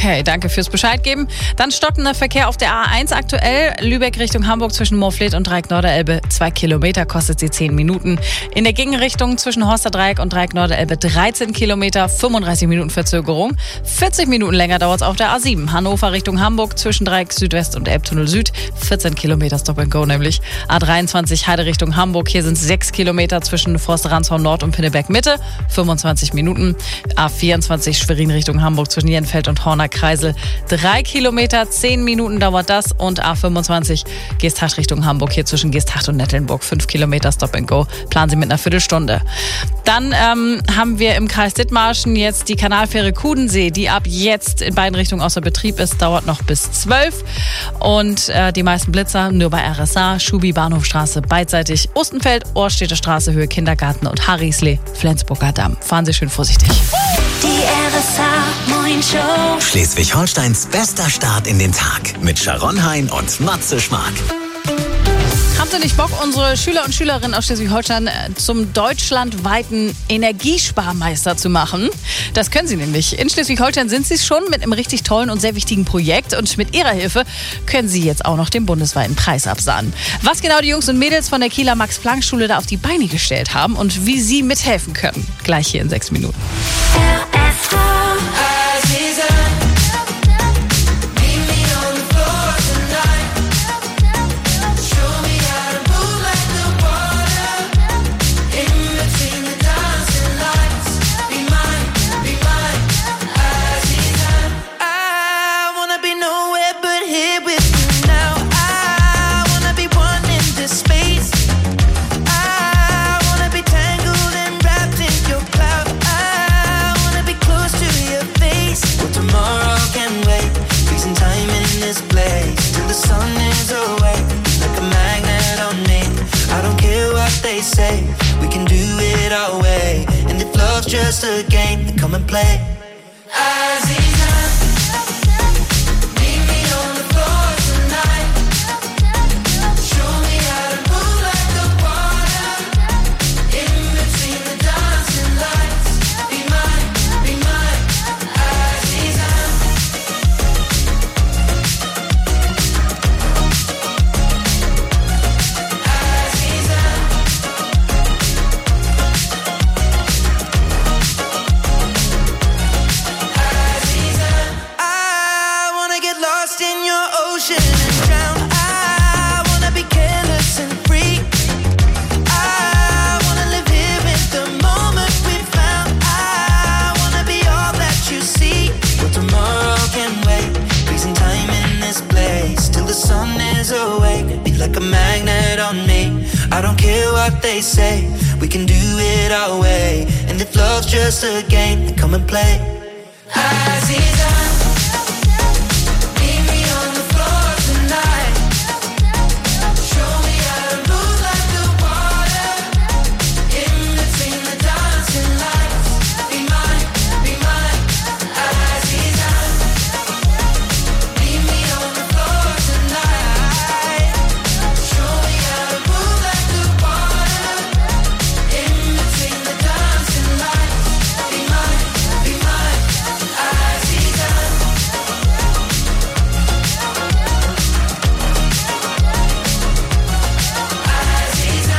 Okay, danke fürs Bescheid geben. Dann stockender Verkehr auf der A1 aktuell. Lübeck Richtung Hamburg zwischen Moorfleet und Dreieck Norderelbe 2 Kilometer, kostet sie 10 Minuten. In der Gegenrichtung zwischen Horster Dreieck und Dreieck Norderelbe 13 Kilometer, 35 Minuten Verzögerung. 40 Minuten länger dauert es auf der A7. Hannover Richtung Hamburg zwischen Dreieck Südwest und Elbtunnel Süd. 14 Kilometer Stop and Go nämlich. A23 Heide Richtung Hamburg. Hier sind es 6 Kilometer zwischen Forster-Ransau Nord und Pinneberg Mitte. 25 Minuten. A24 Schwerin Richtung Hamburg zwischen Jenfeld und Horner Kreisel. 3 Kilometer, 10 Minuten dauert das. Und A25 Geesthacht Richtung Hamburg. Hier zwischen Geesthacht und Nettelnburg. 5 Kilometer Stop and Go. Planen Sie mit einer Viertelstunde. Dann haben wir im Kreis Dithmarschen jetzt die Kanalfähre Kudensee, die ab jetzt in beiden Richtungen außer Betrieb ist. Dauert noch bis 12. Und die meisten Blitzer nur bei RSA, Schubi, Bahnhofstraße, beidseitig, Ostenfeld, Ohrstädter Straße, Höhe Kindergarten und Harrislee, Flensburger Damm. Fahren Sie schön vorsichtig. Die RSA Moin Show. Schleswig-Holsteins bester Start in den Tag mit Sharon Hein und Matze Schmark. Haben Sie nicht Bock, unsere Schüler und Schülerinnen aus Schleswig-Holstein zum deutschlandweiten Energiesparmeister zu machen? Das können sie nämlich. In Schleswig-Holstein sind sie es schon mit einem richtig tollen und sehr wichtigen Projekt. Und mit ihrer Hilfe können sie jetzt auch noch den bundesweiten Preis absahnen. Was genau die Jungs und Mädels von der Kieler Max-Planck-Schule da auf die Beine gestellt haben und wie sie mithelfen können. Gleich hier in 6 Minuten. Say we can do it our way, and if love's just a game, then come and play. Like a magnet on me. I don't care what they say, we can do it our way. And if love's just a game, then come and play. Aziza, meet me on the floor tonight. Show me how to move like the water. In between the dancing lights. Be mine, Aziza. Meet me on the floor tonight. Show me how to move like the water. In between the dancing lights. Be mine, Aziza. Aziza.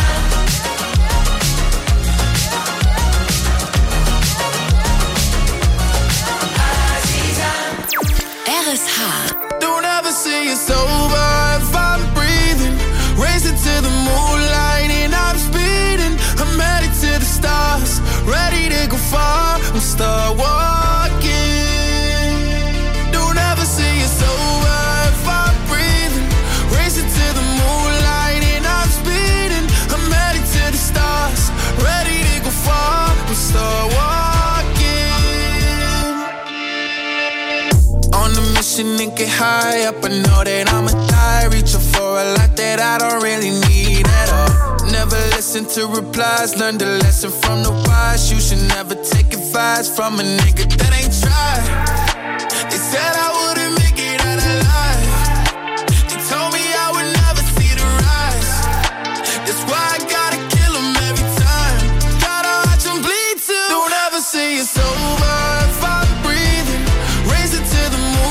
Aziza. RSH. Don't ever say it's over if I'm breathing. Racing to the moonlight and I'm speeding. I'm headed to the stars, ready to go far and start walking. Don't ever say it's over if I'm breathing. Racing to the moonlight and I'm speeding. I'm headed to the stars, ready to go far and start walking. On a mission and get high up, I know that I'ma die. Reaching for a lot that I don't really need at all. Never listen to replies, learn the lesson from the wise. You should never take advice from a nigga that ain't tried. They said I wouldn't make it out alive. They told me I would never see the rise. That's why I gotta kill 'em every time. Gotta watch 'em bleed too. Don't ever say it's over if I'm breathing. Racing to the moon.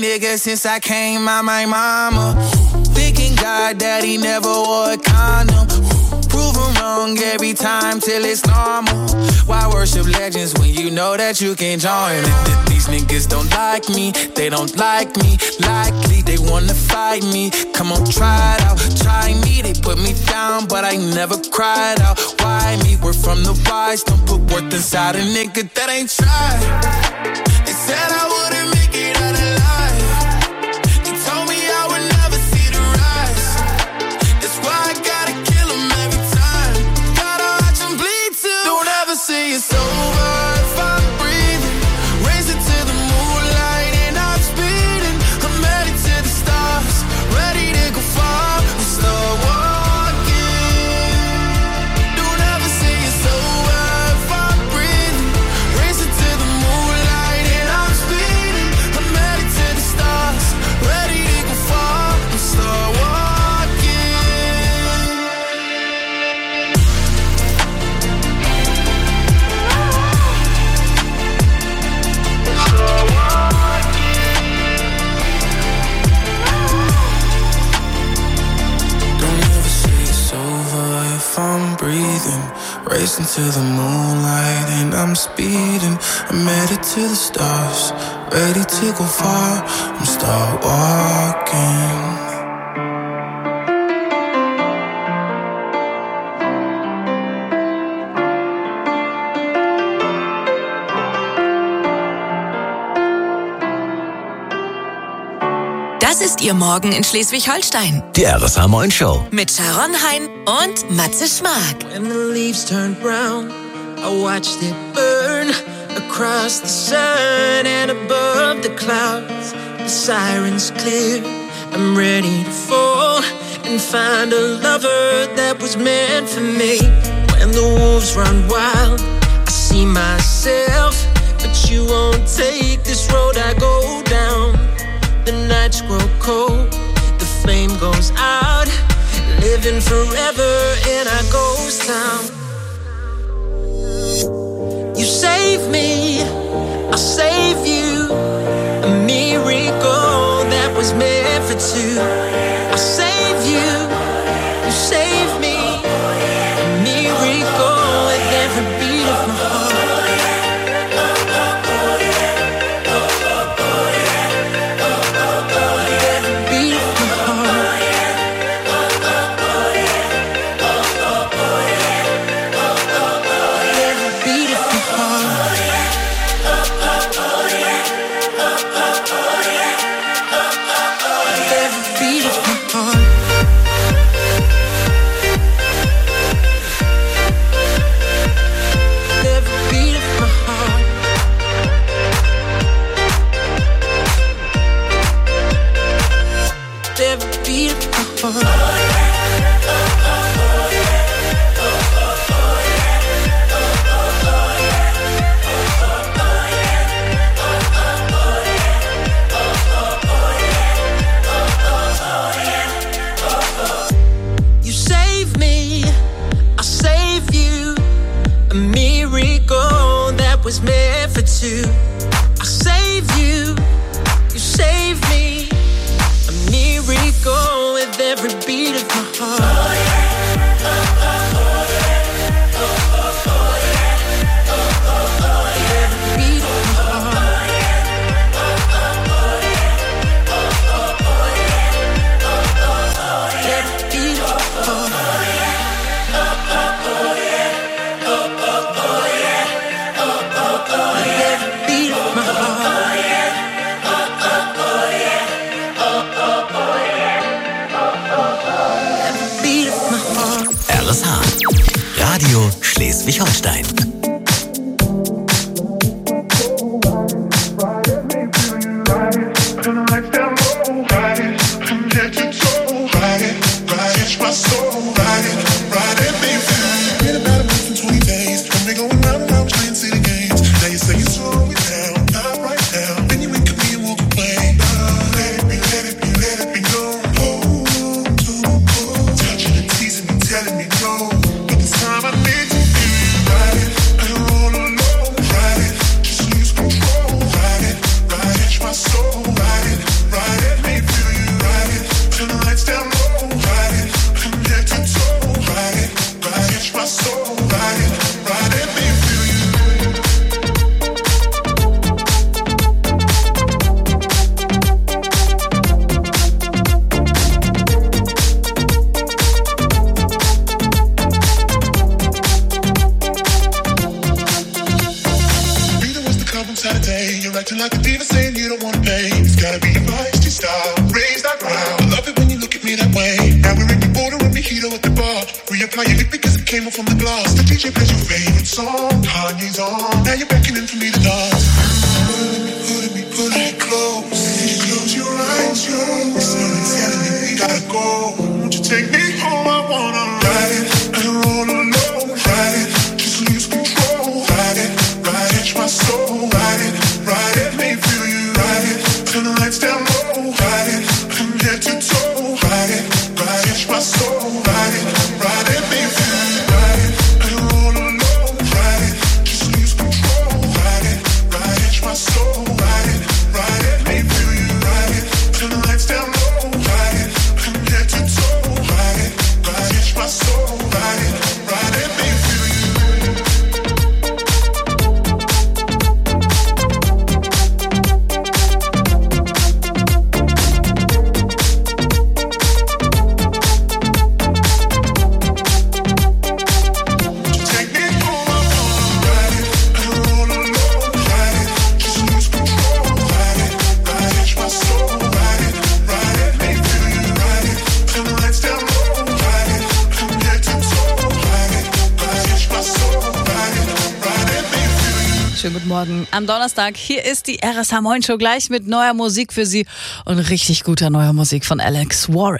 nigga since I came out my mama. Thinking God that he never wore a condom. Prove him wrong every time till it's normal. Why worship legends when you know that you can join? These niggas don't like me, they don't like me. Likely they wanna fight me. Come on, try it out, try me. They put me down, but I never cried out. Why me? We're from the wise. Don't put worth inside a nigga that ain't tried. They said I wouldn't make it out alive. They told me I would never see the rise. That's why I gotta kill them every time. Gotta watch them bleed too. Don't ever say it's over if I'm breathing. Raise it to the moonlight and I'm speeding. I'm headed to the stars, ready to go far and start walking. Don't ever say it's over if I'm breathing. Raise it to the moonlight and I'm speeding. I'm headed to the stars, ready to go far and start walking. Don't ever say it's over if I'm breathing. Racing to the moonlight and I'm speeding. I'm headed to the stars, ready to go far and start walking. Das ist Ihr Morgen in Schleswig-Holstein. Die RSH Moin Show. Mit Sharon Hein und Matze Schmark. When the leaves turned brown, I watched it burn across the sun and above the clouds. The sirens clear, I'm ready to fall and find a lover that was meant for me. When the wolves run wild, I see myself, but you won't take this road I go down. The nights grow cold, the flame goes out, living forever in our ghost town. You save me, I'll save you. A miracle that was meant for two. I'll save you, you save me. A miracle with every beat of my heart. You save me, I'll save you. A miracle that was meant for two. I'll save you, you save me. A miracle with every beat of my heart. Radio Schleswig-Holstein. Telling me no, but this time I need to feel right. Acting like a diva saying you don't wanna pay. It's gotta be your feisty style. Raise that ground. I love it when you look at me that way. Now we're in the border and mojito at the bar. Reapply your lip because it came off from the glass. The DJ plays your favorite song. Kanye's on. Now you're beckoning for me to dance. Pulling me close. Close your eyes, Someone's telling me we gotta go. Won't you take me home? I wanna ride it and roll alone. Ride it, just lose control. Ride it, catch my soul. Ride it, let me feel you. Ride it, turn the lights down low. Ride it, from head to toe. Ride it, catch my soul. Ride it, let me feel you. Ride it and roll alone. Ride it, just lose control. Ride it, catch my soul. Ride it, let me feel you. Ride it, turn the lights down low. Ride it, from head to toe. Ride it, catch my soul. Ride it, let me feel you. Schönen guten Morgen am Donnerstag. Hier ist die RSH Moin Show gleich mit neuer Musik für Sie und richtig guter neuer Musik von Alex Warren.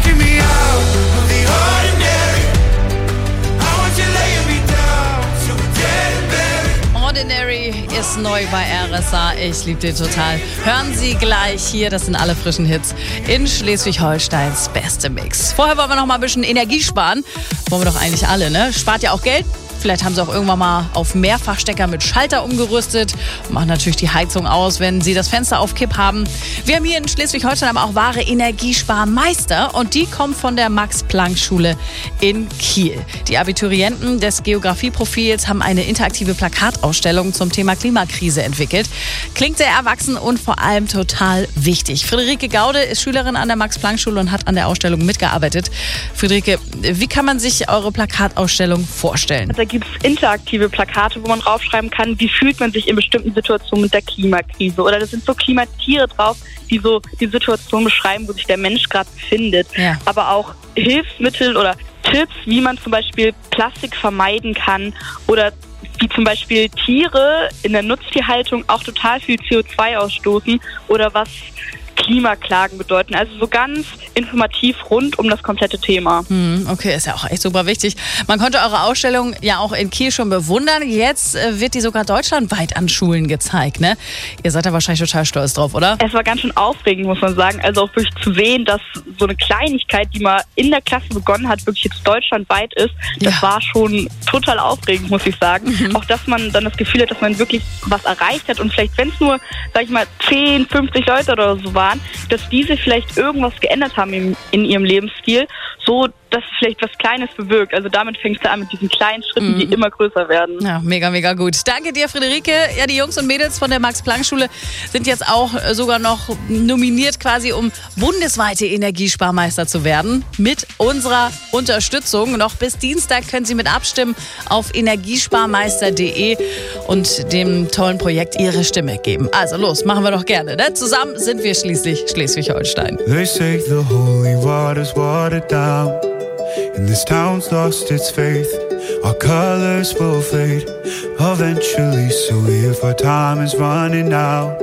Ordinary ist neu bei RSH. Ich liebe den total. Hören Sie gleich hier, das sind alle frischen Hits in Schleswig-Holsteins beste Mix. Vorher wollen wir noch mal ein bisschen Energie sparen. Wollen wir doch eigentlich alle, ne? Spart ja auch Geld. Vielleicht haben Sie auch irgendwann mal auf Mehrfachstecker mit Schalter umgerüstet. Machen natürlich die Heizung aus, wenn Sie das Fenster auf Kipp haben. Wir haben hier in Schleswig-Holstein aber auch wahre Energiesparmeister. Und die kommen von der Max-Planck-Schule in Kiel. Die Abiturienten des Geografieprofils haben eine interaktive Plakatausstellung zum Thema Klimakrise entwickelt. Klingt sehr erwachsen und vor allem total wichtig. Friederike Gaude ist Schülerin an der Max-Planck-Schule und hat an der Ausstellung mitgearbeitet. Friederike, wie kann man sich eure Plakatausstellung vorstellen? Da gibt es interaktive Plakate, wo man draufschreiben kann, wie fühlt man sich in bestimmten Situationen mit der Klimakrise. Oder da sind so Klimatiere drauf, die so die Situation beschreiben, wo sich der Mensch gerade befindet. Ja. Aber auch Hilfsmittel oder Tipps, wie man zum Beispiel Plastik vermeiden kann oder wie zum Beispiel Tiere in der Nutztierhaltung auch total viel CO2 ausstoßen oder was Klimaklagen bedeuten. Also so ganz informativ rund um das komplette Thema. Okay, ist ja auch echt super wichtig. Man konnte eure Ausstellung ja auch in Kiel schon bewundern. Jetzt wird die sogar deutschlandweit an Schulen gezeigt, ne? Ihr seid da wahrscheinlich total stolz drauf, oder? Es war ganz schön aufregend, muss man sagen. Also auch wirklich zu sehen, dass so eine Kleinigkeit, die mal in der Klasse begonnen hat, wirklich jetzt deutschlandweit ist. Das war schon total aufregend, muss ich sagen. Auch, dass man dann das Gefühl hat, dass man wirklich was erreicht hat und vielleicht, wenn es nur, sag ich mal, 10, 50 Leute oder so waren, dass diese vielleicht irgendwas geändert haben in ihrem Lebensstil, so dass es vielleicht was Kleines bewirkt. Also damit fängst du an mit diesen kleinen Schritten, die immer größer werden. Ja, mega, mega gut. Danke dir, Friederike. Ja, die Jungs und Mädels von der Max-Planck-Schule sind jetzt auch sogar noch nominiert quasi, um bundesweite Energiesparmeister zu werden. Mit unserer Unterstützung. Noch bis Dienstag können Sie mit abstimmen auf energiesparmeister.de und dem tollen Projekt Ihre Stimme geben. Also los, machen wir doch gerne. Ne? Zusammen sind wir schließlich Schleswig-Holstein. They say the holy water's watered down, and this town's lost its faith. Our colors will fade eventually, so if our time is running out,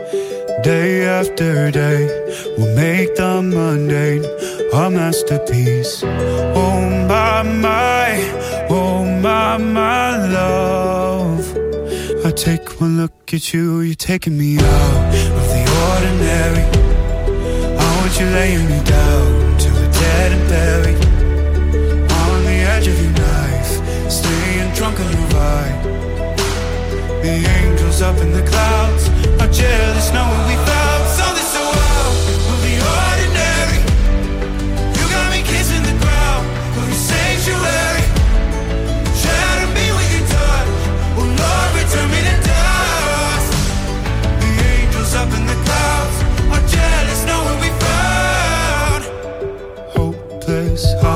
day after day, we'll make the mundane our masterpiece. Oh my love, I take one look at you, you're taking me out of the ordinary. I want you laying me down till we're dead and buried, on the edge of your knife, staying drunk on your vibe. The angels up in the clouds are jealous knowing we found something so wild of the ordinary. You got me kissing the ground of your sanctuary, shadow me with your touch, oh Lord, return me to dust. The angels up in the clouds are jealous knowing we found hopeless.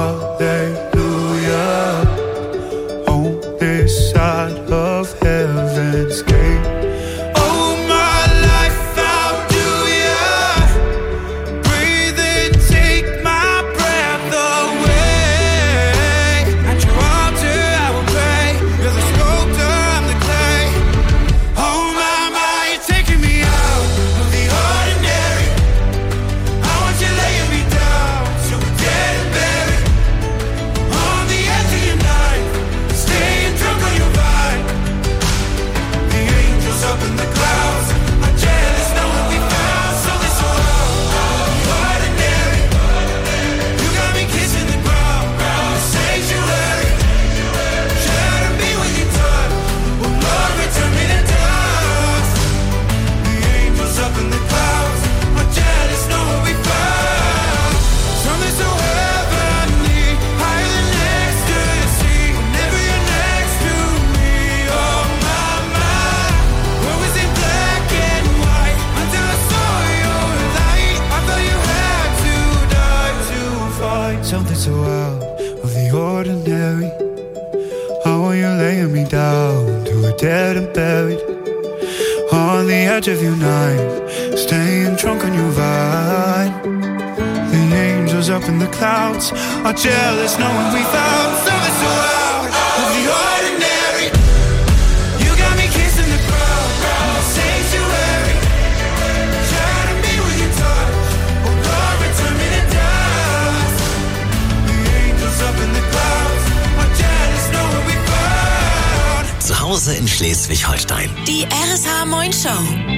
ordinary. How are you laying me down to a dead and buried? On the edge of your night, staying drunk on your vine. The angels up in the clouds are jealous knowing we found something so out of the ordinary. You got me kissing the ground, sanctuary. Trying to be with your touch, oh Lord, return me to dust. The angels up in the clouds are jealous knowing we found. Zu Hause in Schleswig-Holstein. Die RSH Moin Show.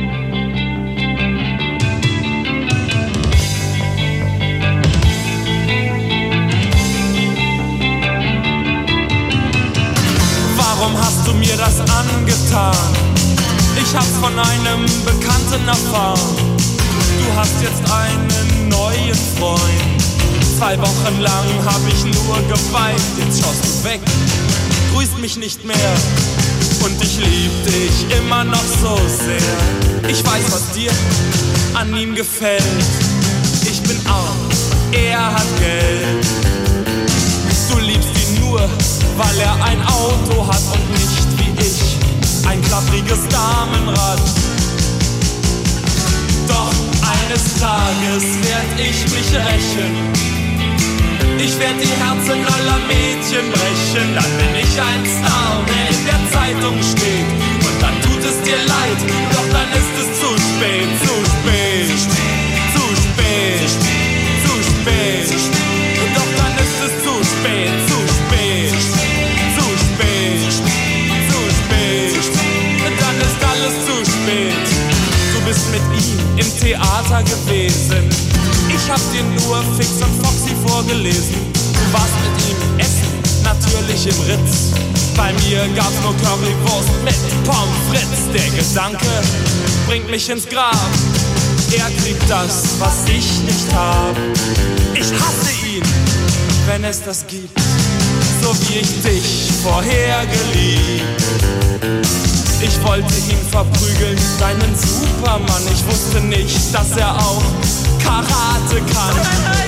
Warum hast du mir das angetan? Ich hab's von einem Bekannten erfahren. Du hast jetzt einen neuen Freund. 2 Wochen lang hab ich nur geweint. Jetzt schaust du weg, grüßt mich nicht mehr. Und ich lieb dich immer noch so sehr. Ich weiß, was dir an ihm gefällt. Ich bin arm, er hat Geld. Du liebst ihn nur, weil er ein Auto hat und nicht wie ich ein klappriges Damenrad. Doch eines Tages werd ich mich rächen. Ich werd die Herzen aller Mädchen brechen. Dann bin ich ein Star, der in der Zeitung steht. Und dann tut es dir leid, doch dann ist es zu spät. Zu spät, zu spät, zu spät. Doch dann ist es zu spät, zu spät, zu spät, zu spät. Dann ist alles zu spät. Du bist mit ihm im Theater gewesen. Ich hab dir nur Fix und Foxy vorgelesen. Du warst mit ihm essen, natürlich im Ritz. Bei mir gab's nur Currywurst mit Pommes frites. Der Gedanke bringt mich ins Grab. Er kriegt das, was ich nicht hab. Ich hasse ihn, wenn es das gibt, so wie ich dich vorher geliebt. Ich wollte ihn verprügeln, deinen Supermann. Ich wusste nicht, dass er auch Karate kann.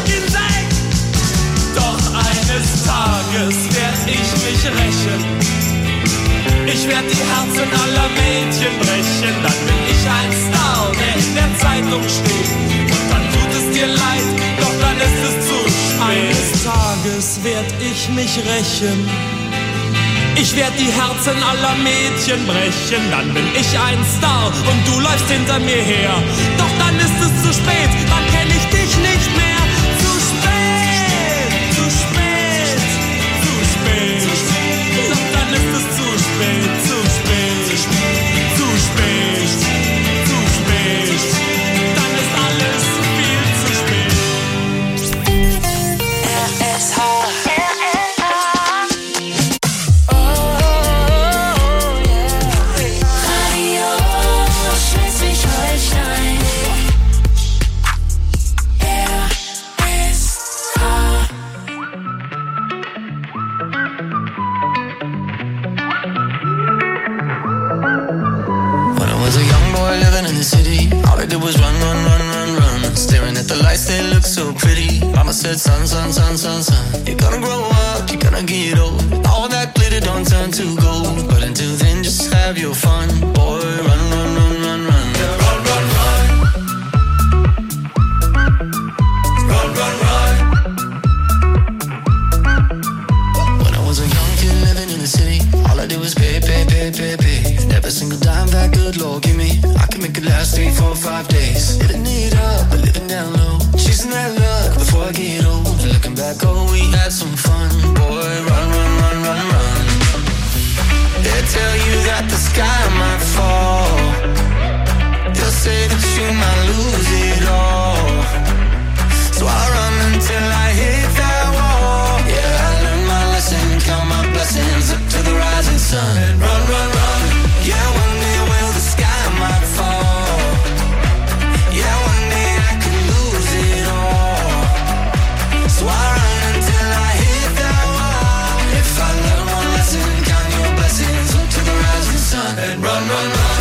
Doch eines Tages werd ich mich rächen. Ich werd die Herzen aller Mädchen brechen. Dann bin ich ein Star, der in der Zeitung steht. Und dann tut es dir leid, doch dann ist es zu spät. Eines Tages werd ich mich rächen. Ich werd die Herzen aller Mädchen brechen. Dann bin ich ein Star und du läufst hinter mir her. Doch dann ist es zu spät, dann kenn ich dich nicht mehr. Zu spät, zu spät, zu spät. Doch dann ist es zu spät, zu spät, zu spät, zu spät. Dann ist alles viel zu spät. RSH. So pretty, mama said son, son, son, son, son. You're gonna grow up, you're gonna get old. All that glitter don't turn to gold. But until then, just have your fun. Boy, run, run, run, run, run. Yeah, run, run, run. Run, run, run. When I was a young kid living in the city, all I did was pay, pay, pay, pay, pay. And every single dime that good Lord give me, I can make it last 3, 4, 5 days. Living it up, but living down low. Chasing that luck before I get old. And looking back, oh, we had some fun. Boy, run, run, run, run, run. They tell you that the sky might fall. They'll say that you might lose it all. So I run until I hit that wall. Yeah, I learned my lesson, count my blessings up to the rising sun. And run, run, run. Yeah, one day, well, the sky might fall. Yeah, one day I could lose it all. So I run until I hit that wall. If I learn one lesson, count your blessings up to the rising sun. And run, run, run.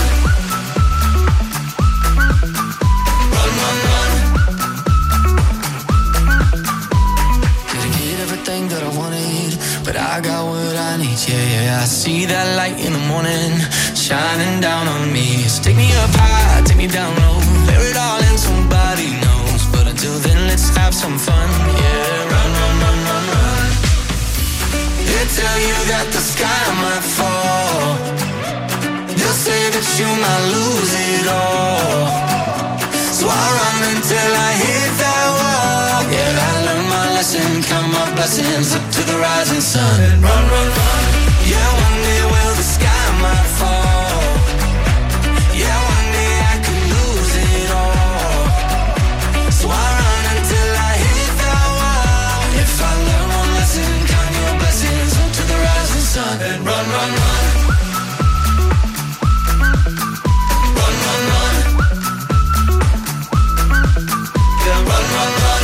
Run, run, run. Didn't get everything that I wanted, but I I got what I need, yeah. I see that light in the morning, shining down on me. So take me up high, take me down low, bear it all and somebody knows. But until then, let's have some fun, yeah. Run, run, run, run, run. They tell you that the sky might fall. They'll say that you might lose it all. So I run until I hit that wall. Yeah, I learned my lesson, count my blessings up to the rising sun. And run, run, run. Yeah, one day will the sky might fall. Yeah, one day I could lose it all. So I run until I hit that wall. If I learn one lesson, count your blessings up to the rising sun. And run, run, run. Run, run, run. Yeah, run, run, run.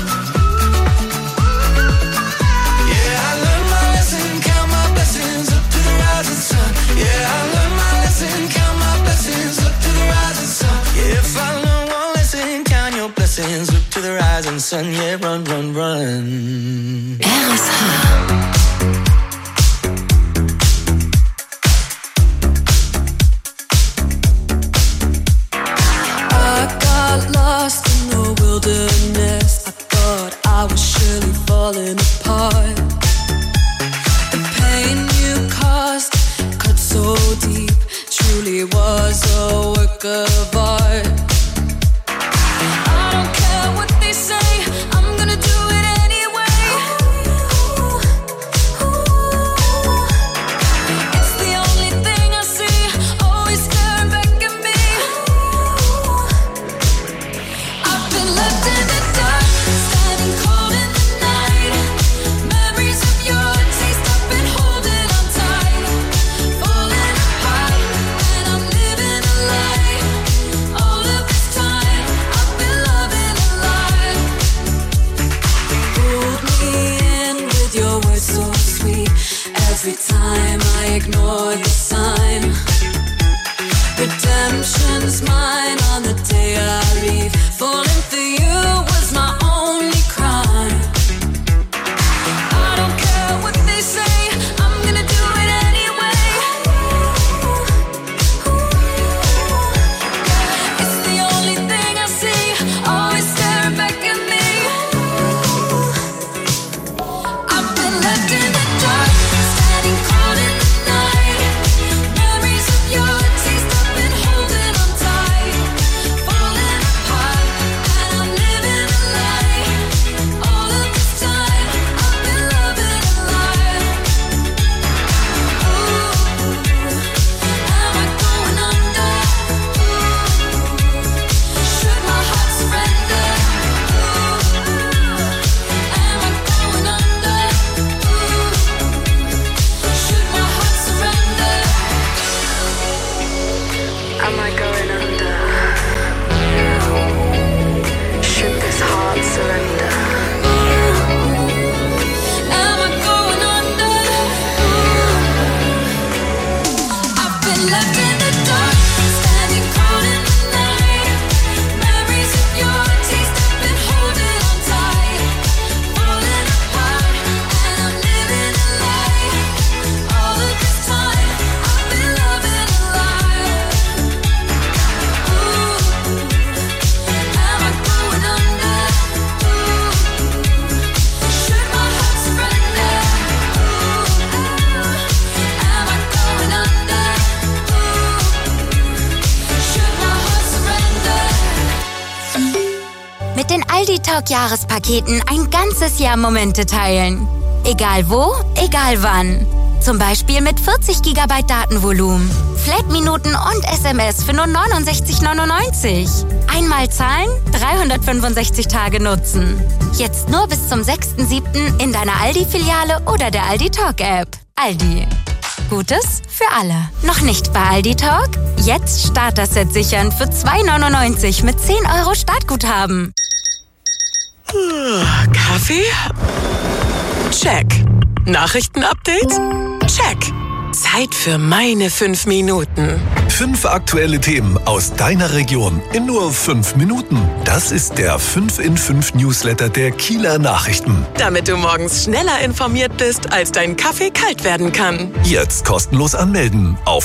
Yeah, I learned my lesson, count my blessings up to the rising sun. Yeah, I learned my lesson, count my blessings up to the rising sun. Yeah, if I learn one lesson, count your blessings up to the rising sun. Yeah, run, run, run. Lost in the wilderness, I thought I was surely falling apart. The pain you caused cut so deep, truly was a work of art. I don't care what they say, I'm gonna do it anyway. It's the only thing I see, always staring back at me. Left in the dark, standing cold in the night. Memories of your taste, I've been holding on tight. Falling apart, and I'm living a lie. All of this time, I've been loving a lie. Pulled me in with your words so sweet. Every time I ignore the sign. Redemption's mine on the day I leave. Falling for you was my only crime. I don't care what they say, I'm gonna do it anyway. It's the only thing I see, always staring back at me. I've been left in the dark, standing cold in the night. Memories of your taste, I've been holding on tight. Falling apart, and I'm living a lie. All of this time, I've been loving a lie. Am I going under? Should my heart surrender? Am I going under? Should my heart surrender? Am I going under? Should this heart surrender? Am I going under? I've been left in the dark, standing cold in the night. Memories of your taste, I've been holding on tight. Falling apart, and I'm living a lie. All of this time, I've been loving a lie. Am I going under? Should my heart surrender? Am I going under? Should my heart surrender? Mit den Aldi Talk Jahrespaketen ein ganzes Jahr Momente teilen. Egal wo, egal wann. Zum Beispiel mit 40 GB Datenvolumen, Flat-Minuten und SMS für nur 69,99. Einmal zahlen, 365 Tage nutzen. Jetzt nur bis zum 6.7. in deiner Aldi-Filiale oder der Aldi Talk-App. Aldi. Gutes für alle. Noch nicht bei Aldi Talk? Jetzt Starter-Set sichern für 2,99 mit 10 € Startguthaben. Kaffee? Check. Nachrichten-Update? Check. Zeit für meine 5 Minuten. 5 aktuelle Themen aus deiner Region in nur 5 Minuten. Das ist der 5 in 5 Newsletter der Kieler Nachrichten. Damit du morgens schneller informiert bist, als dein Kaffee kalt werden kann. Jetzt kostenlos anmelden auf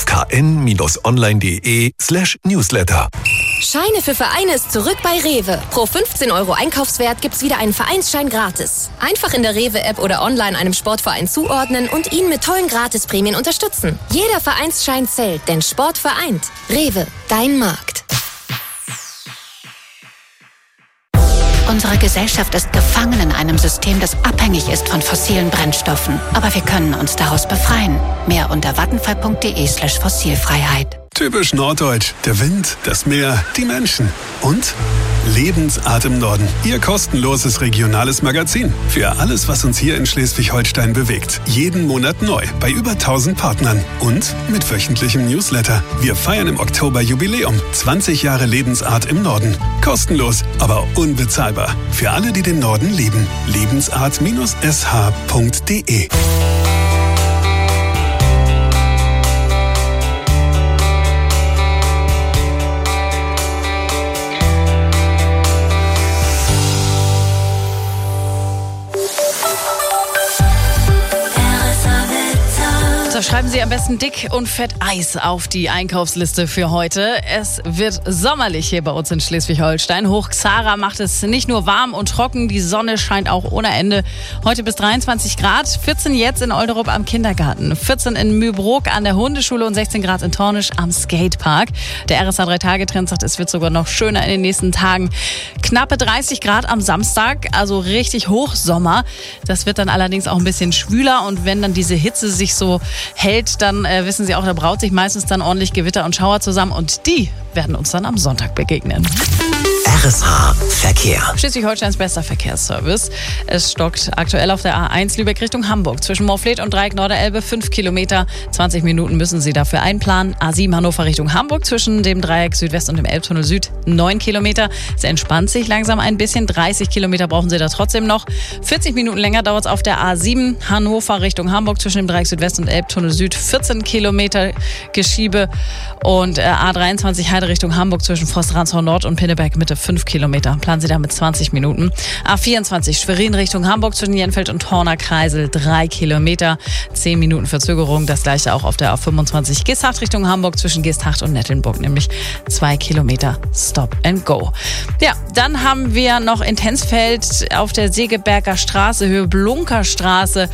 kn-online.de/Newsletter. Scheine für Vereine ist zurück bei Rewe. Pro 15 € Einkaufswert gibt's wieder einen Vereinsschein gratis. Einfach in der Rewe-App oder online einem Sportverein zuordnen und ihn mit tollen Gratisprämien unterstützen. Jeder Vereinsschein zählt, denn Sport vereint. Rewe, dein Markt. Unsere Gesellschaft ist gefangen in einem System, das abhängig ist von fossilen Brennstoffen. Aber wir können uns daraus befreien. Mehr unter vattenfall.de/Fossilfreiheit. Typisch norddeutsch. Der Wind, das Meer, die Menschen. Und Lebensart im Norden. Ihr kostenloses regionales Magazin. Für alles, was uns hier in Schleswig-Holstein bewegt. Jeden Monat neu. Bei über 1000 Partnern. Und mit wöchentlichem Newsletter. Wir feiern im Oktober Jubiläum. 20 Jahre Lebensart im Norden. Kostenlos, aber unbezahlbar. Für alle, die den Norden lieben. Lebensart-sh.de. Schreiben Sie am besten dick und fett Eis auf die Einkaufsliste für heute. Es wird sommerlich hier bei uns in Schleswig-Holstein. Hoch Xara macht es nicht nur warm und trocken, die Sonne scheint auch ohne Ende. Heute bis 23 Grad, 14 jetzt in Olderup am Kindergarten, 14 in Mühlbrook an der Hundeschule und 16 Grad in Tornisch am Skatepark. Der RSH 3-Tage-Trend sagt, es wird sogar noch schöner in den nächsten Tagen. Knappe 30 Grad am Samstag, also richtig Hochsommer. Das wird dann allerdings auch ein bisschen schwüler und wenn dann diese Hitze sich so hält, dann wissen Sie auch, da braut sich meistens dann ordentlich Gewitter und Schauer zusammen und die werden uns dann am Sonntag begegnen. RSH Verkehr. Schleswig-Holsteins bester Verkehrsservice. Es stockt aktuell auf der A1 Lübeck Richtung Hamburg. Zwischen Moorfleet und Dreieck-Norderelbe 5 Kilometer. 20 Minuten müssen Sie dafür einplanen. A7 Hannover Richtung Hamburg zwischen dem Dreieck Südwest und dem Elbtunnel Süd 9 Kilometer. Es entspannt sich langsam ein bisschen. 30 Kilometer brauchen Sie da trotzdem noch. 40 Minuten länger dauert es auf der A7 Hannover Richtung Hamburg zwischen dem Dreieck Südwest und Elbtunnel Süd. 14 Kilometer Geschiebe. Und A23 Heide Richtung Hamburg zwischen Forst-Ransau Nord und Pinneberg Mitte 5 Kilometer. Planen Sie da mit 20 Minuten. A24 Schwerin Richtung Hamburg zwischen Jenfeld und Horner Kreisel 3 Kilometer. 10 Minuten Verzögerung. Das gleiche auch auf der A25 Geesthacht Richtung Hamburg zwischen Geesthacht und Nettelnburg, nämlich 2 Kilometer Stop and Go. Ja, dann haben wir noch in Tensfeld auf der Segeberger Straße, Höhe Blunkerstraße,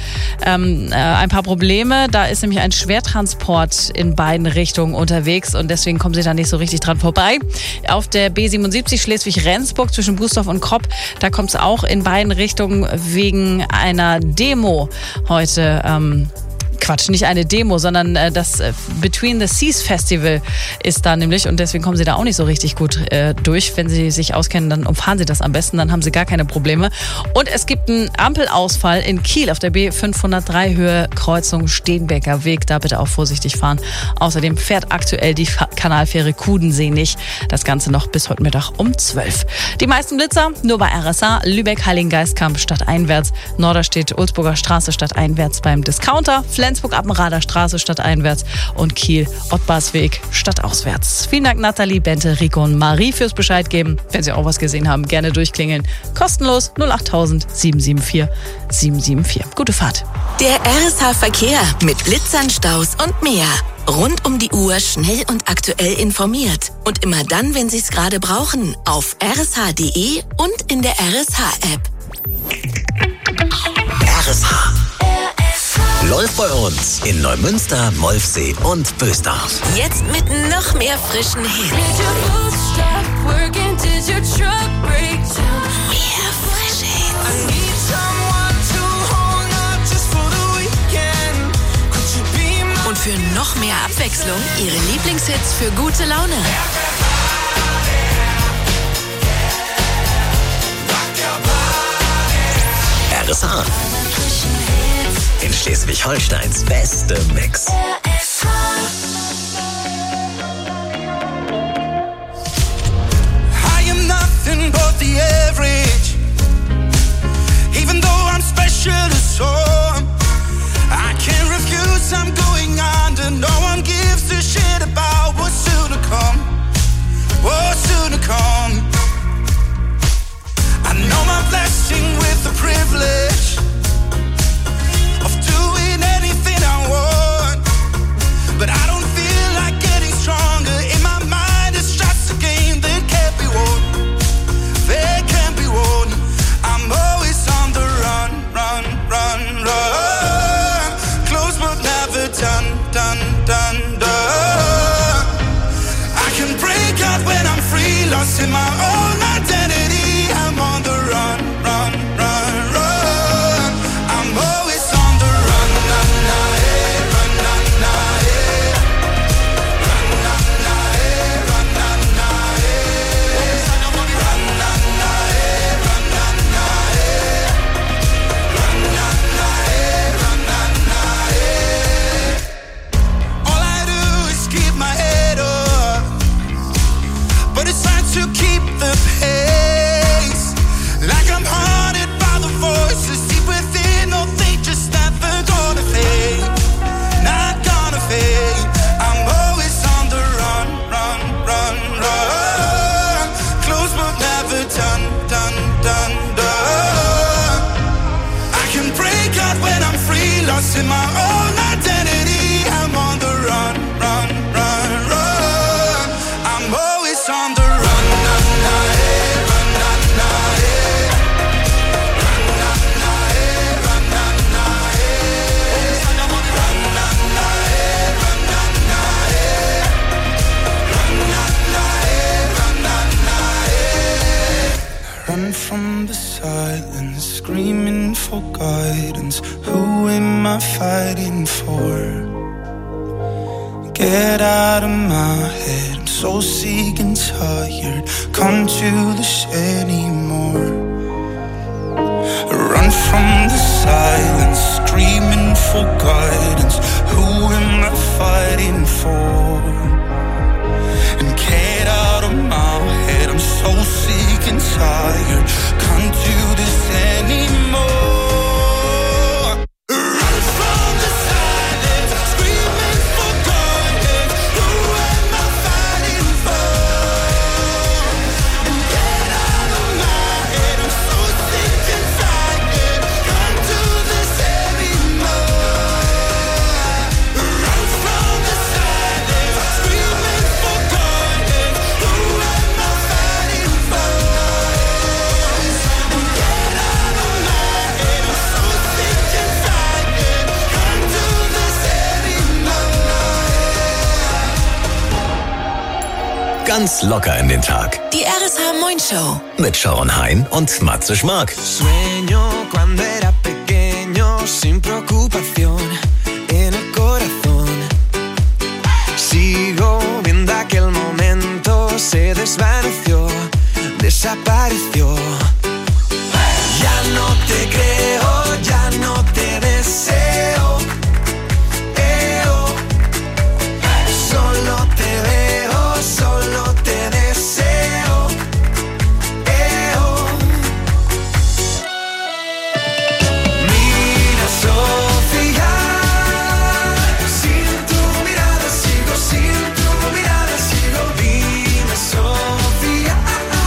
ein paar Probleme. Da ist nämlich ein Schwertransport in beiden Richtungen unterwegs und deswegen kommen Sie da nicht so richtig dran vorbei. Auf der B77 Schleswig-Rendsburg zwischen Bußdorf und Kropp, da kommt es auch in beiden Richtungen wegen einer Demo heute. Quatsch, nicht eine Demo, sondern das Between the Seas Festival ist da nämlich und deswegen kommen Sie da auch nicht so richtig gut durch. Wenn Sie sich auskennen, dann umfahren Sie das am besten, dann haben Sie gar keine Probleme. Und es gibt einen Ampelausfall in Kiel auf der B503 Höhe Kreuzung Steenbecker Weg. Da bitte auch vorsichtig fahren. Außerdem fährt aktuell die Kanalfähre Kudensee nicht. Das Ganze noch bis heute Mittag um 12. Die meisten Blitzer nur bei RSA, Lübeck, Heiligengeistkamp stadteinwärts, Norderstedt, Ulzburger Straße stadteinwärts beim Discounter, Flensburg-Appenrader Straße stadteinwärts und Kiel, Ottbarsweg stadtauswärts. Vielen Dank Nathalie, Bente, Rico und Marie fürs Bescheid geben. Wenn Sie auch was gesehen haben, gerne durchklingeln. Kostenlos 08000 774 774. Gute Fahrt. Der RSH Verkehr mit Blitzern, Staus und mehr. Rund um die Uhr schnell und aktuell informiert. Und immer dann, wenn Sie es gerade brauchen. Auf rsh.de und in der RSH-App. RSH läuft bei uns in Neumünster, Molfsee und Bösdorf. Jetzt mit noch mehr frischen Hits. Mehr frische Hits. Und für noch mehr Abwechslung Ihre Lieblingshits für gute Laune. RSH. In Schleswig-Holsteins beste Mix. I am nothing but the average. Even though I'm special to some, I can't refuse, I'm going on and no one gives a shit about what's soon to come. What's soon to come. I know I'm blessing with the privilege of doing anything I want, but I don't feel like getting stronger. In my mind it's just a game that can't be won. They can't be won. I'm always on the run, run, run, run. Close but never done, done, done, done. I can break out when I'm free, lost in my own identity. I'm on the run, run, run, run. I'm always on the run, na, na, eh, run, na, na, eh. Run, na, na, eh, run, na, na, eh. Run, na, na, eh, run, na, na, eh. Run, na, na, eh, run, na, na, eh. All I do is keep my head up, but it's hard to keep the pace. Like I'm haunted by the voices deep within. No, they just never gonna fade. Not gonna fade. I'm always on the run, run, run, run. Close but never done, done, done, done. I can break out when I'm free, lost in my own identity. I'm on the run, run, run, run. I'm always on the run, na, na, eh, run, na, na, eh. Run, na, na, eh, run, na, na, eh. Run, na, na, eh, run, na, na, eh. Run, na, na, eh, run, na, na, eh. Run from the silence, screaming for guidance. Who am I fighting for? Get out of my head, I'm so sick and tired. Can't do this anymore. Run from the silence, screaming for guidance. Who am I fighting for? And get out of my head, I'm so sick and tired. Can't do this anymore. Run from the silence, screaming for guidance. Who am I fighting for? And get out of my head, I'm so sick and tired. Can't do this anymore. Run from the silence, screaming for guidance. Who am I fighting for? And get out of my head, I'm so sick and tired. Can't do this anymore. Ganz locker in den Tag. Die RSH Moin Show. Mit Sharon Hein und Matze Schmark. Sueño cuando era pequeño, sin preocupación en el corazón. Sigo viendo aquel momento, se desvaneció, desapareció. Ya no te creo, ya no te deseo. Solo te veo, solo te deseo. Mira, Sofía, sin tu mirada sigo, sin tu mirada sigo. Dime, Sofía,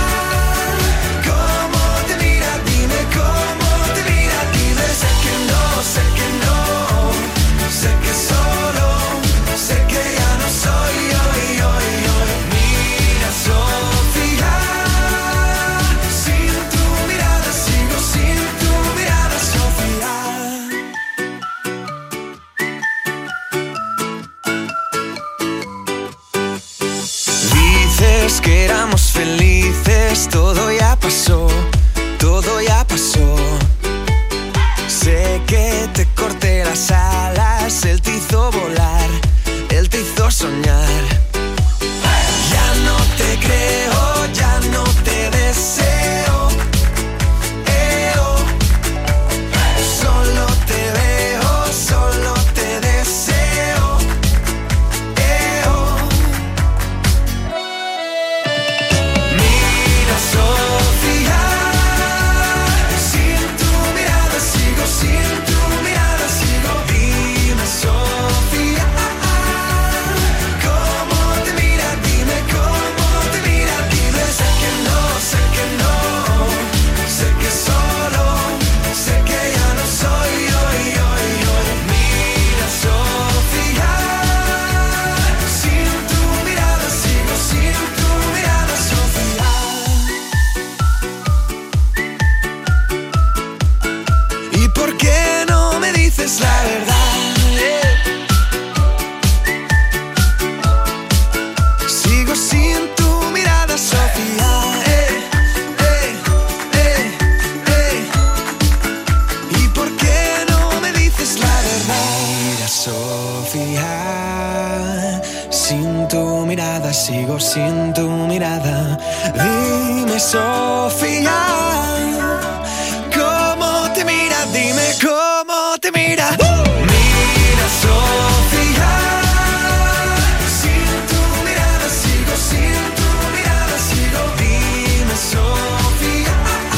cómo te mira, dime cómo te mira, dime. Sé que no, sé que no, sé que solo, sé que ya no soy yo, yo, yo. Mira, Sofía, sin tu mirada sigo, sin tu mirada, Sofía. Dices que éramos felices, todo ya pasó, todo ya pasó. Sé que te corté las alas, él te hizo volar, él te hizo soñar. Ya no te creo, ya no te deseo. Solo te veo, solo te deseo. Mira, Sofía, Sofía. Sin tu mirada, sigo sin tu mirada. Dime, Sofía, ¿cómo te mira? Dime cómo te mira. Mira, Sofía. Sin tu mirada, sigo sin tu mirada, sigo. Dime, Sofía,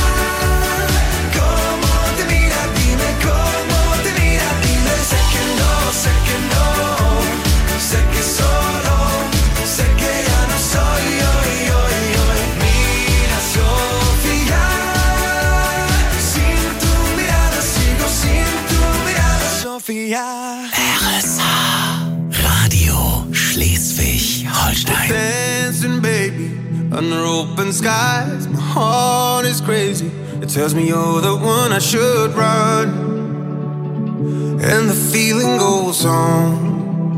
¿cómo te mira? Dime cómo te mira. Dime, sé que no, sé que no. Sé que solo, sé que ya no soy hoy. Mira, Sofía, sin tu mirada, sigo sin tu mirada, Sofía. RSH Radio Schleswig-Holstein. Dancing, baby, under open skies. My heart is crazy. It tells me you're the one I should run. And the feeling goes on.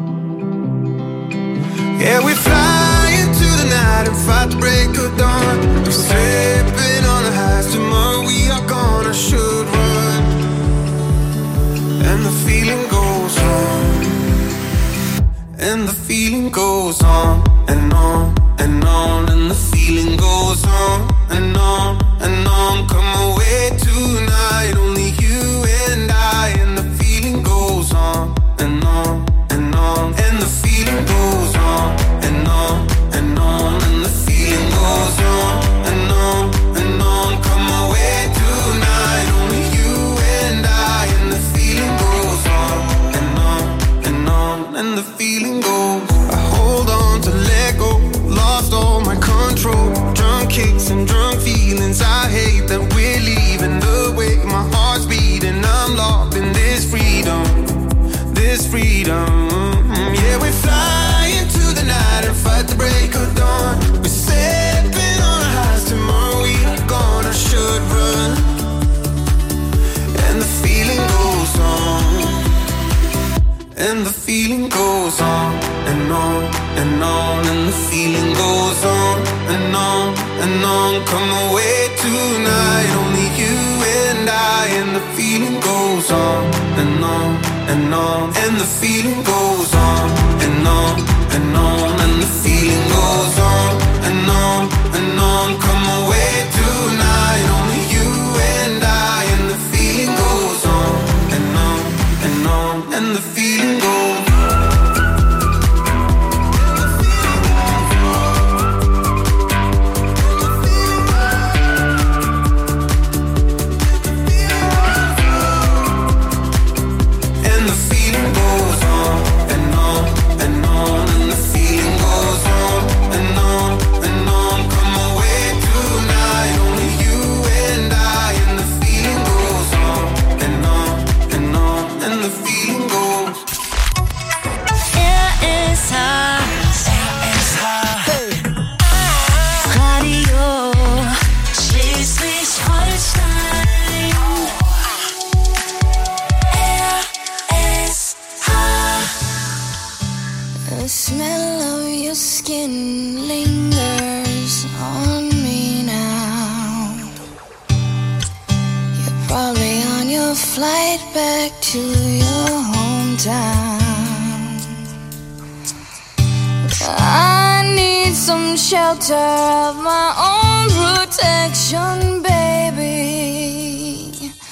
Yeah, we fly into the night and fight the break of dawn. We're slipping on the highs. Tomorrow we are gone. I should run. And the feeling goes on. And the feeling goes on and on and on. And the feeling goes on and on and on. Come away tonight, only you and I. And the feeling goes on and on and on. And the feeling goes on and on and on. And the feeling goes on and on and on. Come away tonight, only you and I. And the feeling goes on and on and on. And the feeling goes. I hold on to let go. Lost all my control. Drunk kicks and drunk feelings. I hate that we're leaving. The way my heart's beating, I'm locked in this freedom. This freedom. Yeah, we fly into the night and fight the break of dawn. We're stepping on our highs. Tomorrow we are gone. I should run. And the feeling goes on. And the feeling goes on and on and on. And the feeling goes on and on and on. Come away tonight, only you and I. And the feeling goes on and on and on. And the feeling goes on and on and on. And the feeling goes on and on and on. Come away tonight, only you and I. And the feeling goes on and on and on. And the feeling goes. The smell of your skin lingers on me now. You're probably on your flight back to your hometown. I need some shelter of my own protection, baby.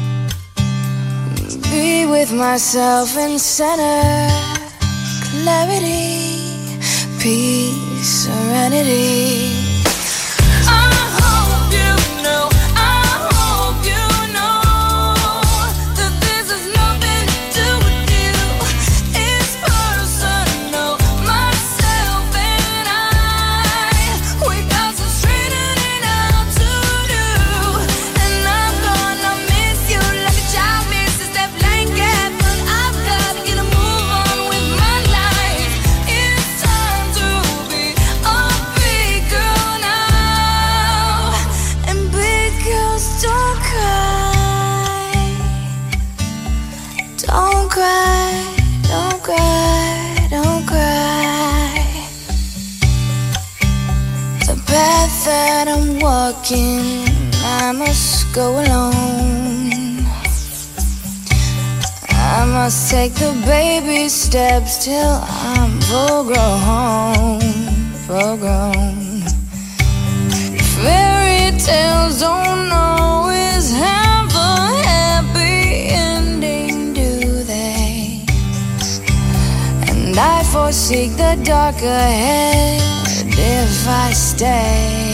Be with myself in center. Clarity, peace, serenity. I hope you know that this has nothing to do with you. It's personal, myself and I. We got some straightening out to do. And I'm gonna miss you like a child misses that blanket. But I've got to get a move on with my life. It's time to be a big girl now. And big girls don't cry. Don't cry, don't cry, don't cry. The path that I'm walking, I must go alone. I must take the baby steps till I'm full grown. Fairy tales don't always have a happy ending, do they? And I foresee the dark ahead if I stay.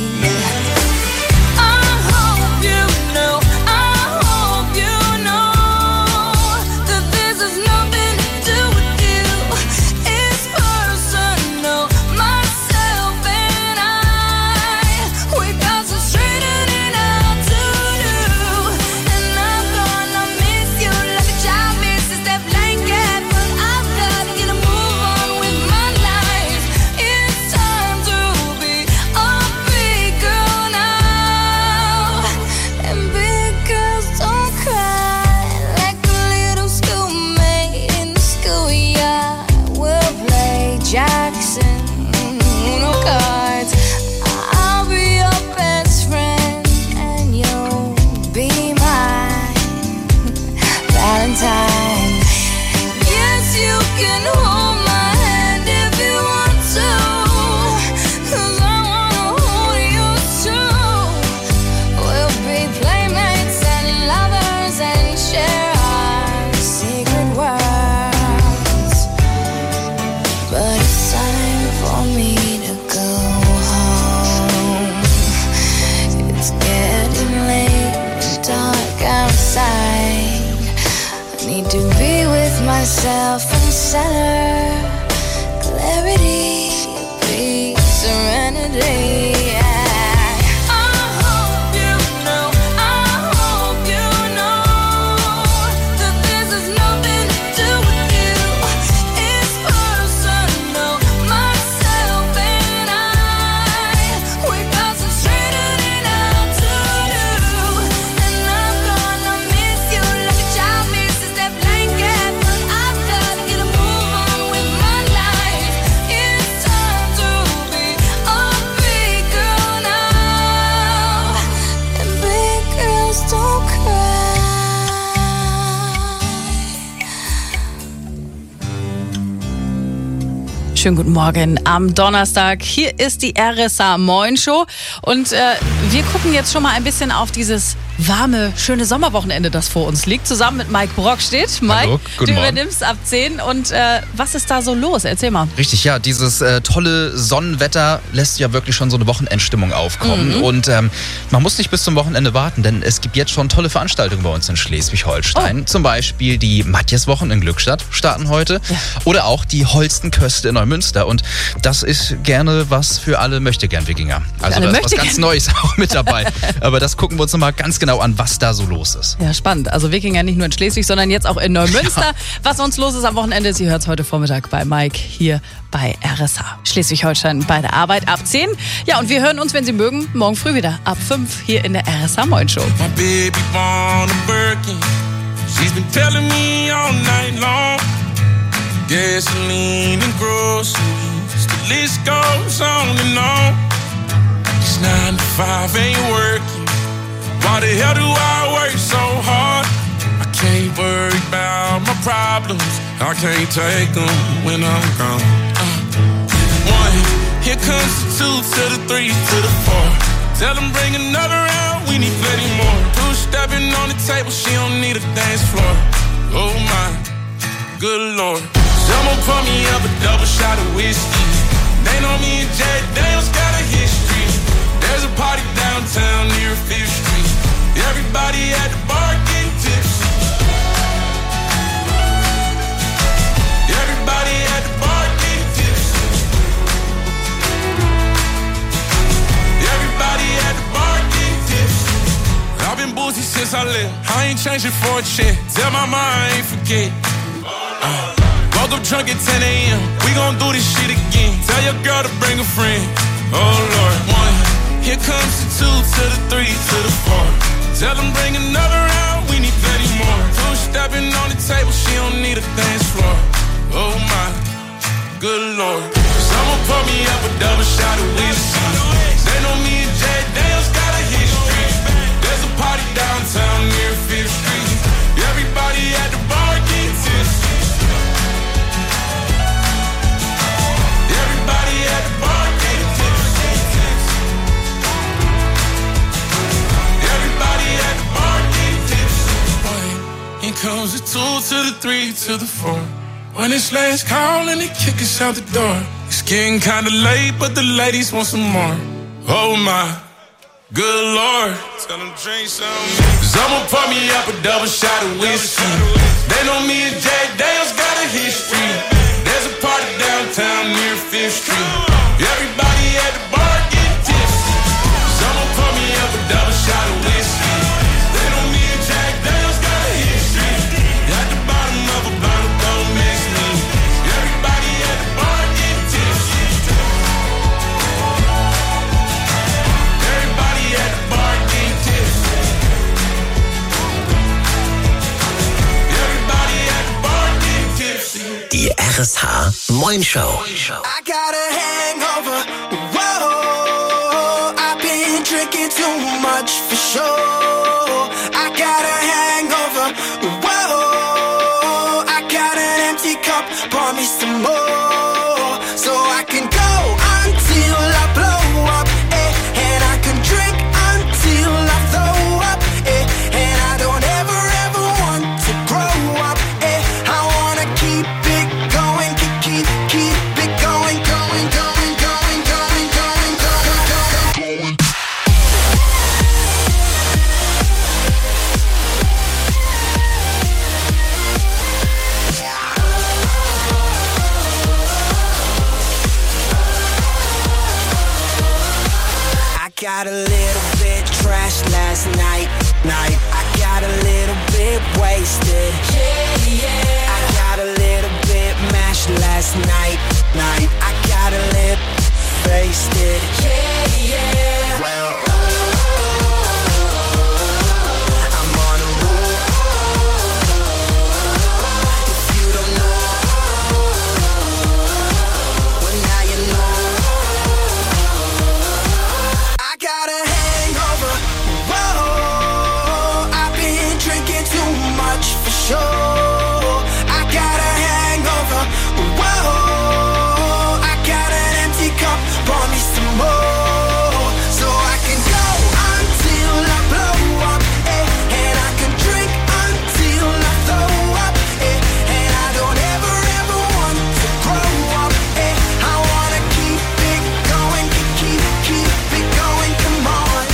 Myself in center, clarity, peace, serenity. Schönen guten Morgen am Donnerstag. Hier ist die RSA Moin Show und wir gucken jetzt schon mal ein bisschen auf dieses warme, schöne Sommerwochenende, das vor uns liegt, zusammen mit Mike Brockstedt. Mike, hallo, du Morgen. übernimmst ab 10 und was ist da so los? Erzähl mal. Richtig, ja, dieses tolle Sonnenwetter lässt ja wirklich schon so eine Wochenendstimmung aufkommen und man muss nicht bis zum Wochenende warten, denn es gibt jetzt schon tolle Veranstaltungen bei uns in Schleswig-Holstein. Zum Beispiel die Matjeswochen in Glückstadt starten heute oder auch die Holstenköste in Neumünster und das ist gerne was für alle Möchtegern-Wikinger. Also da ist was ganz Neues auch mit dabei, aber das gucken wir uns nochmal ganz genau an, was da so los ist. Ja, spannend. Also Wikinger nicht nur in Schleswig, sondern jetzt auch in Neumünster. Ja. Was sonst los ist am Wochenende, Sie hört es heute Vormittag bei Mike hier bei RSA. Schleswig-Holstein bei der Arbeit ab 10. Ja, und wir hören uns, wenn Sie mögen, morgen früh wieder ab 5 hier in der RSA Moin Show. My baby born a Birkin. She's been telling me all night long. Gasoline and groceries. The list goes on and on. This 9 to 5 ain't working. Why the hell do I work so hard? I can't worry about my problems. I can't take them when I'm gone. 1, here comes the 2 to the 3 to the 4. Tell them bring another round, we need plenty more. 2 stepping on the table, she don't need a dance floor. Oh my, good Lord. Someone pour me up a double shot of whiskey. They know me and Jack Daniels got a history. There's a party downtown near 5th Street. Everybody at the bar getting tipsy. Everybody at the bar getting tipsy. Everybody at the bar getting tipsy. I've been boozy since I left. I ain't changing for a check. Tell my mom I ain't forget. Woke up drunk at 10 a.m. We gon' do this shit again. Tell your girl to bring a friend. Oh Lord. 1, here comes the 2 to the 3 to the 4. Tell them bring another round, we need plenty more. 2 stepping on the table, she don't need a dance floor. Oh my, good Lord. Someone pour me up a double shot of whiskey. They know me and Jack Daniels got a history. There's a party downtown near 5th Street. Everybody at the bar getting tipsy. to the 3 to the 4. When it's last call and they kick us out the door. It's getting kinda late, but the ladies want some more. Oh my, good Lord. Tell them drink some. Cause I'ma pour me up a double shot of whiskey. They know me and Jack Daniels got a history. There's a party downtown near 5th Street. Everybody at the bar getting tipsy. Cause I'ma pour me up a double shot of whiskey. They know me and Jack Daniels got a history. At the bottom of a bottle, don't miss me. Everybody at the bar getting tipsy. Everybody at the bar getting tipsy. Everybody at the bar getting tipsy. Die RSH Moin Show. I got a hangover. Whoa, I've been drinking too much for sure. I got a hangover. Whoa, I got an empty cup. Pour me some more, so I can go until I blow up. And I can drink until I throw up. And I don't ever want to grow up. I wanna keep it going, keep it going, going, going, going, going, going, going, going. I got a little bit trashed last night. I got a little bit wasted. I got a little bit mashed last night. I got a little wasted. Well, I'm on a roll. If you don't know, well now you know. I got a hangover. Whoa, I've been drinking too much for sure. I got a hangover. Whoa, I got an empty cup. Pour me some more, so I can go until I blow up. And I can drink until I throw up. And I don't ever want to grow up. I wanna keep it going, keep it going. Come on.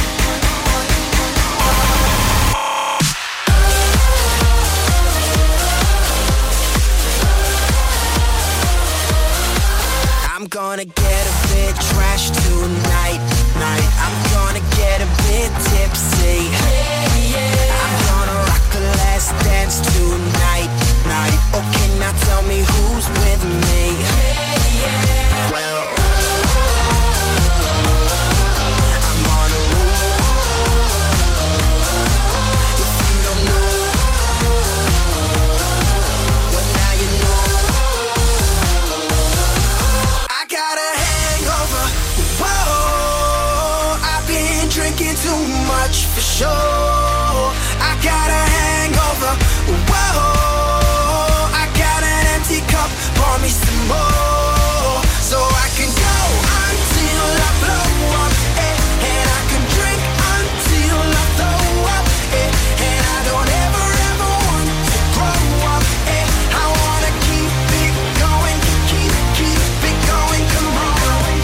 I'm gonna get a bit trashed tonight. I'm gonna get a bit tipsy. I'm gonna rock the last dance tonight. Okay, now tell me who's with me. Well, I'm on a roll. If you don't know, well now you know. I got a hangover. Whoa, I've been drinking too much for sure. I got a hangover. Whoa, I got an empty cup. Pour me some more, so I can go until I blow up. And I can drink until I throw up. And I don't ever want to grow up. I wanna keep it going, keep it going. Come on.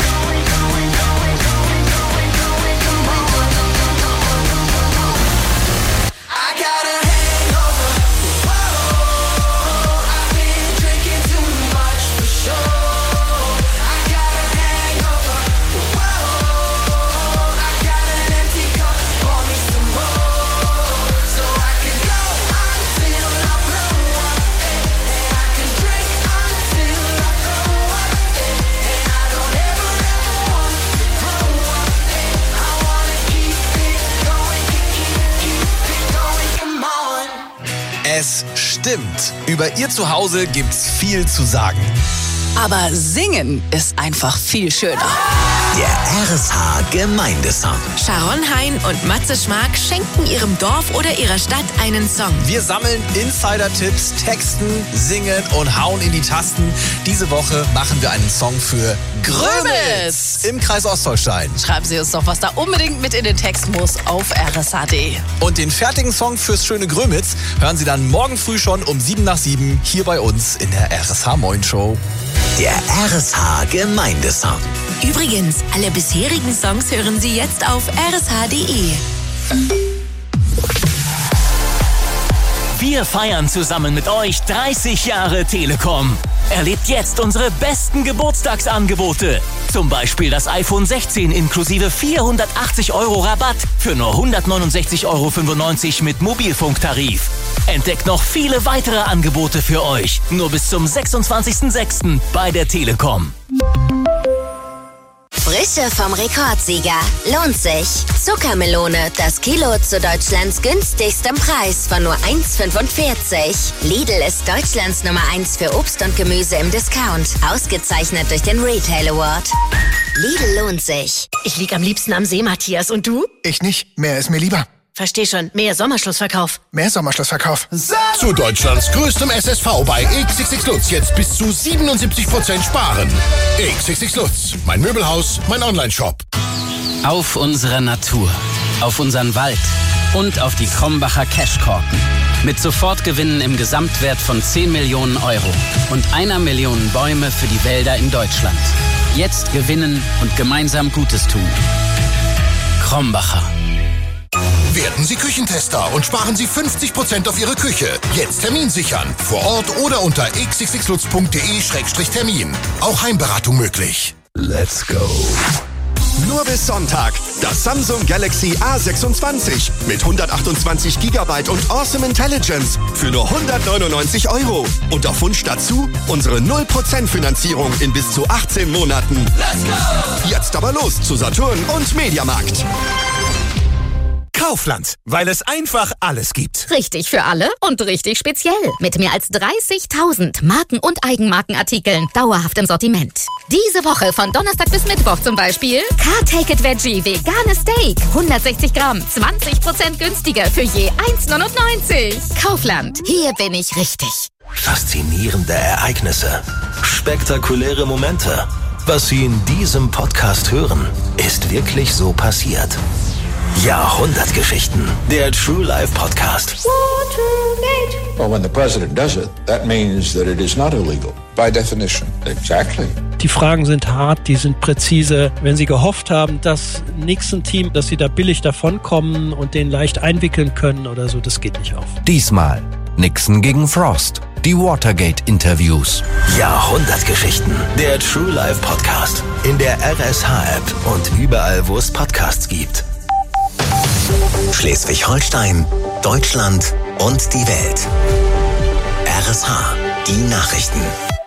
I got a hangover. Whoa, I've been drinking too much for sure. I got a hangover. Whoa, I got an empty cup. Pour me some more, so I can go until I blow up. And I can drink until I throw up. And I don't ever want to grow up. I wanna keep it going, keep it going. Come on. Es stimmt. Über ihr Zuhause gibt's viel zu sagen. Aber singen ist einfach viel schöner. Der RSH Gemeindesong. Sharon Hein und Matze Schmark schenken ihrem Dorf oder ihrer Stadt einen Song. Wir sammeln Insider-Tipps, texten, singen und hauen in die Tasten. Diese Woche machen wir einen Song für Grömitz im Kreis Ostholstein. Schreiben Sie uns doch, was da unbedingt mit in den Text muss auf rsh.de. Und den fertigen Song fürs schöne Grömitz hören Sie dann morgen früh schon um 7:07 hier bei uns in der RSH Moin Show. Der RSH Gemeindesong. Übrigens, alle bisherigen Songs hören Sie jetzt auf rsh.de. Wir feiern zusammen mit euch 30 Jahre Telekom. Erlebt jetzt unsere besten Geburtstagsangebote. Zum Beispiel das iPhone 16 inklusive 480 € Rabatt für nur 169,95 € mit Mobilfunktarif. Entdeckt noch viele weitere Angebote für euch. Nur bis zum 26.06. bei der Telekom. Frische vom Rekordsieger. Lohnt sich. Zuckermelone, das Kilo zu Deutschlands günstigstem Preis von nur 1,45. Lidl ist Deutschlands Nummer 1 für Obst und Gemüse im Discount. Ausgezeichnet durch den Retail Award. Lidl lohnt sich. Ich lieg am liebsten am See, Matthias. Und du? Ich nicht. Mehr ist mir lieber. Versteh schon. Mehr Sommerschlussverkauf. Mehr Sommerschlussverkauf. Zu Deutschlands größtem SSV bei XXX Lutz jetzt bis zu 77% sparen. XXX Lutz. Mein Möbelhaus, mein Onlineshop. Auf unsere Natur, auf unseren Wald und auf die Krombacher Cashkorken. Mit Sofortgewinnen im Gesamtwert von 10 Millionen € und 1 Million Bäume für die Wälder in Deutschland. Jetzt gewinnen und gemeinsam Gutes tun. Krombacher. Werden Sie Küchentester und sparen Sie 50% auf Ihre Küche. Jetzt Termin sichern. Vor Ort oder unter xxxlutz.de/termin. Auch Heimberatung möglich. Let's go. Nur bis Sonntag. Das Samsung Galaxy A26 mit 128 GB und Awesome Intelligence für nur 199 €. Und auf Wunsch dazu unsere 0% Finanzierung in bis zu 18 Monaten. Let's go! Jetzt aber los zu Saturn und Mediamarkt. Kaufland, weil es einfach alles gibt. Richtig für alle und richtig speziell. Mit mehr als 30.000 Marken- und Eigenmarkenartikeln dauerhaft im Sortiment. Diese Woche von Donnerstag bis Mittwoch zum Beispiel Car Take It Veggie veganes Steak. 160 Gramm, 20% günstiger für je 1,99. Kaufland, hier bin ich richtig. Faszinierende Ereignisse. Spektakuläre Momente. Was Sie in diesem Podcast hören, ist wirklich so passiert. Jahrhundertgeschichten. Der True Life Podcast. Well, when the president does it, that means that it is not illegal. By definition. Exactly. Die Fragen sind hart, die sind präzise. Wenn Sie gehofft haben, dass Nixon-Team, dass Sie da billig davonkommen und den leicht einwickeln können oder so, das geht nicht auf. Diesmal Nixon gegen Frost. Die Watergate-Interviews. Jahrhundertgeschichten. Der True Life Podcast. In der RSH-App und überall, wo es Podcasts gibt. Schleswig-Holstein, Deutschland und die Welt. RSH, die Nachrichten.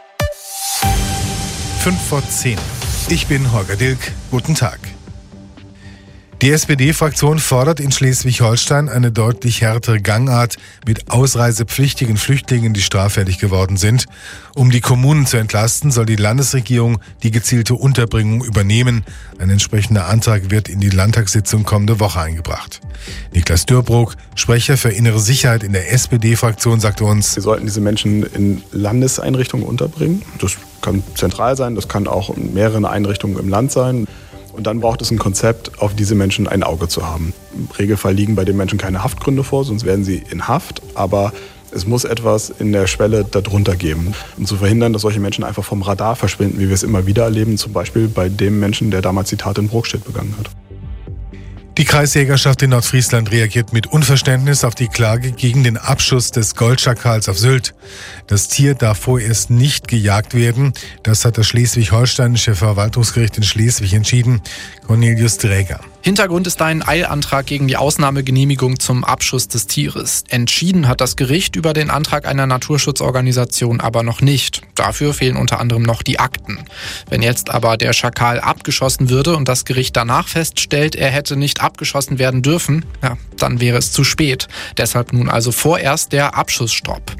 5:10. Ich bin Holger Dilk. Guten Tag. Die SPD-Fraktion fordert in Schleswig-Holstein eine deutlich härtere Gangart mit ausreisepflichtigen Flüchtlingen, die straffällig geworden sind. Um die Kommunen zu entlasten, soll die Landesregierung die gezielte Unterbringung übernehmen. Ein entsprechender Antrag wird in die Landtagssitzung kommende Woche eingebracht. Niklas Dürrbrook, Sprecher für innere Sicherheit in der SPD-Fraktion, sagte uns: Wir sollten diese Menschen in Landeseinrichtungen unterbringen. Das kann zentral sein, das kann auch in mehreren Einrichtungen im Land sein. Und dann braucht es ein Konzept, auf diese Menschen ein Auge zu haben. Im Regelfall liegen bei den Menschen keine Haftgründe vor, sonst werden sie in Haft. Aber es muss etwas in der Schwelle darunter geben, um zu verhindern, dass solche Menschen einfach vom Radar verschwinden, wie wir es immer wieder erleben, zum Beispiel bei dem Menschen, der damals die Tat in Brokstedt begangen hat. Die Kreisjägerschaft in Nordfriesland reagiert mit Unverständnis auf die Klage gegen den Abschuss des Goldschakals auf Sylt. Das Tier darf vorerst nicht gejagt werden. Das hat das Schleswig-Holsteinische Verwaltungsgericht in Schleswig entschieden. Cornelius Dräger. Hintergrund ist ein Eilantrag gegen die Ausnahmegenehmigung zum Abschuss des Tieres. Entschieden hat das Gericht über den Antrag einer Naturschutzorganisation aber noch nicht. Dafür fehlen unter anderem noch die Akten. Wenn jetzt aber der Schakal abgeschossen würde und das Gericht danach feststellt, er hätte nicht abgeschossen werden dürfen, ja, dann wäre es zu spät. Deshalb nun also vorerst der Abschussstopp.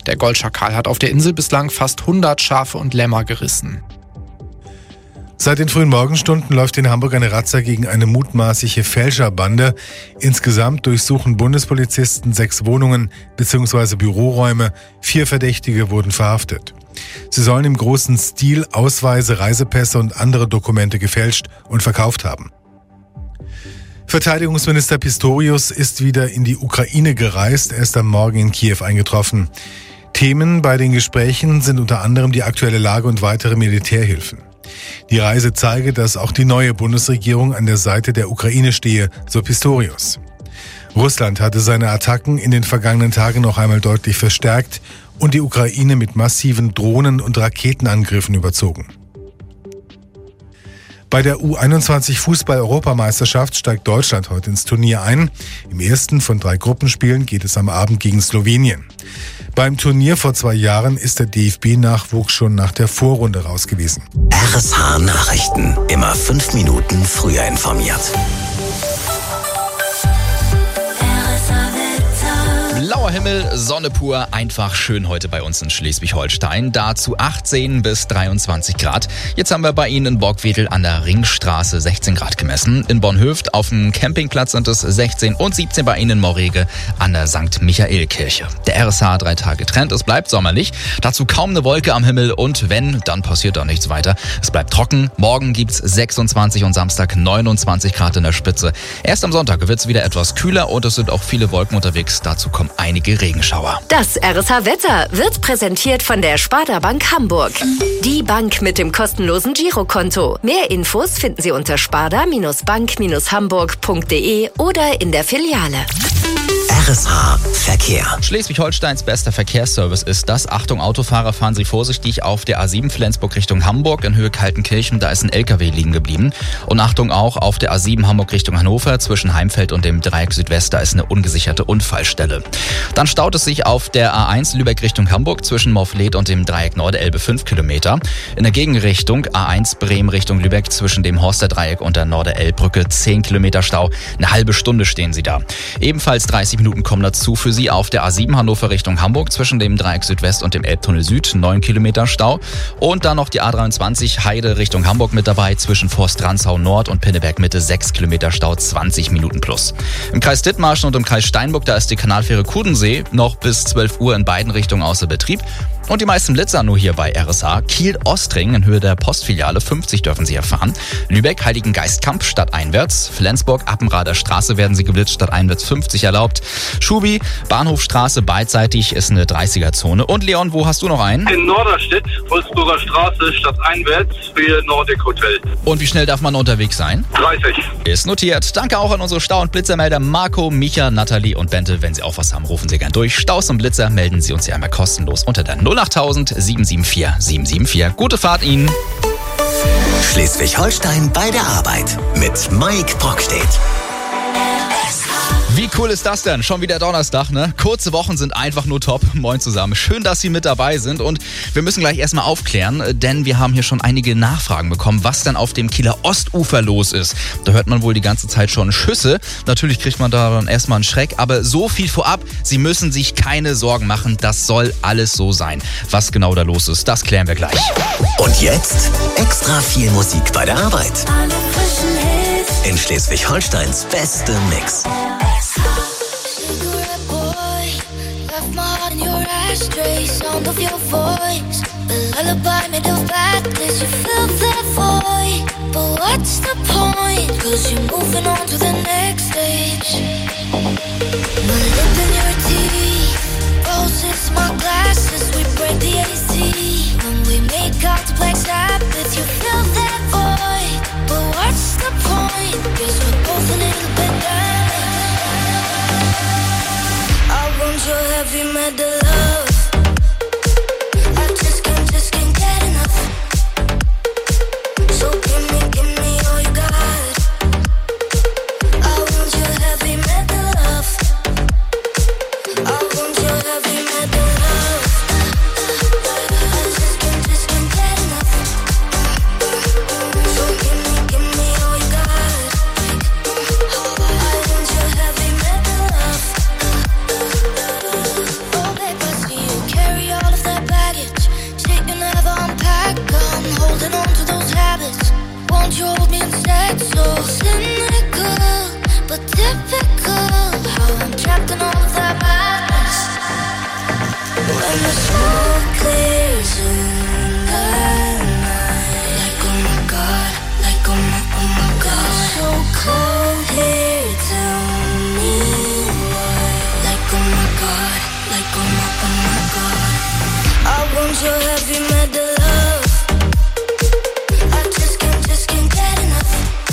Der Goldschakal hat auf der Insel bislang fast 100 Schafe und Lämmer gerissen. Seit den frühen Morgenstunden läuft in Hamburg eine Razzia gegen eine mutmaßliche Fälscherbande. Insgesamt durchsuchen Bundespolizisten 6 Wohnungen bzw. Büroräume. 4 Verdächtige wurden verhaftet. Sie sollen im großen Stil Ausweise, Reisepässe und andere Dokumente gefälscht und verkauft haben. Verteidigungsminister Pistorius ist wieder in die Ukraine gereist. Er ist am Morgen in Kiew eingetroffen. Themen bei den Gesprächen sind unter anderem die aktuelle Lage und weitere Militärhilfen. Die Reise zeige, dass auch die neue Bundesregierung an der Seite der Ukraine stehe, so Pistorius. Russland hatte seine Attacken in den vergangenen Tagen noch einmal deutlich verstärkt und die Ukraine mit massiven Drohnen- und Raketenangriffen überzogen. Bei der U21-Fußball-Europameisterschaft steigt Deutschland heute ins Turnier ein. Im ersten von 3 Gruppenspielen geht es am Abend gegen Slowenien. Beim Turnier vor 2 Jahren ist der DFB-Nachwuchs schon nach der Vorrunde raus gewesen. RSH Nachrichten. Immer 5 Minuten früher informiert. Blauer Himmel, Sonne pur, einfach schön heute bei uns in Schleswig-Holstein. Dazu 18 bis 23 Grad. Jetzt haben wir bei Ihnen in Borgwedel an der Ringstraße 16 Grad gemessen. In Bornhöft auf dem Campingplatz sind es 16 und 17 bei Ihnen in Morege an der St. Michael-Kirche. Der RSH 3 Tage Trend, es bleibt sommerlich. Dazu kaum eine Wolke am Himmel und wenn, dann passiert da nichts weiter. Es bleibt trocken. Morgen gibt's 26 und Samstag 29 Grad in der Spitze. Erst am Sonntag wird's wieder etwas kühler und es sind auch viele Wolken unterwegs. Dazu kommen einige Regenschauer. Das RSH-Wetter wird präsentiert von der Sparda Bank Hamburg. Die Bank mit dem kostenlosen Girokonto. Mehr Infos finden Sie unter sparda-bank-hamburg.de oder in der Filiale. RSH Verkehr. Schleswig-Holsteins bester Verkehrsservice ist das. Achtung Autofahrer, fahren Sie vorsichtig auf der A7 Flensburg Richtung Hamburg in Höhe Kaltenkirchen. Da ist ein LKW liegen geblieben. Und Achtung auch auf der A7 Hamburg Richtung Hannover zwischen Heimfeld und dem Dreieck Südwest. Da ist eine ungesicherte Unfallstelle. Dann staut es sich auf der A1 Lübeck Richtung Hamburg zwischen Morfleet und dem Dreieck Nordelbe 5 Kilometer. In der Gegenrichtung A1 Bremen Richtung Lübeck zwischen dem Horster Dreieck und der Norderelbbrücke 10 Kilometer Stau. Eine halbe Stunde stehen Sie da. Ebenfalls 30 Minuten kommen dazu für Sie auf der A7 Hannover Richtung Hamburg zwischen dem Dreieck Südwest und dem Elbtunnel Süd 9 Kilometer Stau. Und dann noch die A23 Heide Richtung Hamburg mit dabei zwischen Forst-Rantzau Nord und Pinneberg Mitte 6 Kilometer Stau 20 Minuten plus. Im Kreis Dithmarschen und im Kreis Steinburg, da ist die Kanalfähre Kudensee noch bis 12 Uhr in beiden Richtungen außer Betrieb. Und die meisten Blitzer nur hier bei RSH. Kiel-Ostring in Höhe der Postfiliale 50 dürfen Sie erfahren. Lübeck, Heiligengeistkamp stadteinwärts. Flensburg, Appenrader Straße werden Sie geblitzt, stadteinwärts 50 erlaubt. Schubi, Bahnhofstraße beidseitig ist eine 30er-Zone. Und Leon, wo hast du noch einen? In Norderstedt, Wolfsburger Straße, stadteinwärts für Nordic Hotel. Und wie schnell darf man unterwegs sein? 30. Ist notiert. Danke auch an unsere Stau- und Blitzermelder Marco, Micha, Nathalie und Bente. Wenn Sie auch was haben, rufen Sie gern durch. Staus und Blitzer melden Sie uns hier einmal kostenlos unter der 08000 774 774. Gute Fahrt Ihnen. Schleswig-Holstein bei der Arbeit mit Mike Brockstedt. Wie cool ist das denn? Schon wieder Donnerstag, ne? Kurze Wochen sind einfach nur top. Moin zusammen. Schön, dass Sie mit dabei sind und wir müssen gleich erstmal aufklären, denn wir haben hier schon einige Nachfragen bekommen, was denn auf dem Kieler Ostufer los ist. Da hört man wohl die ganze Zeit schon Schüsse. Natürlich kriegt man da dann erstmal einen Schreck, aber so viel vorab, Sie müssen sich keine Sorgen machen. Das soll alles so sein. Was genau da los ist, das klären wir gleich. Und jetzt extra viel Musik bei der Arbeit. In Schleswig-Holsteins beste Mix. Stray sound of your voice, the lullaby made of blackness. You fill that void, but what's the point? 'Cause you're moving on to the next stage. My lip in your teeth, roses, my glasses. We break the AC when we make out the black Sabbath. You fill that void, but what's the point? 'Cause we're both a little bit down. I want your heavy metal love. See won't you hold me instead? So cynical, but typical. How I'm trapped in all of that madness. When the smoke clears in the night, like oh my god, like oh my god. So cold here, tell me why. Like oh my god, like oh my god. I want your heavy metal love. I just can't get enough.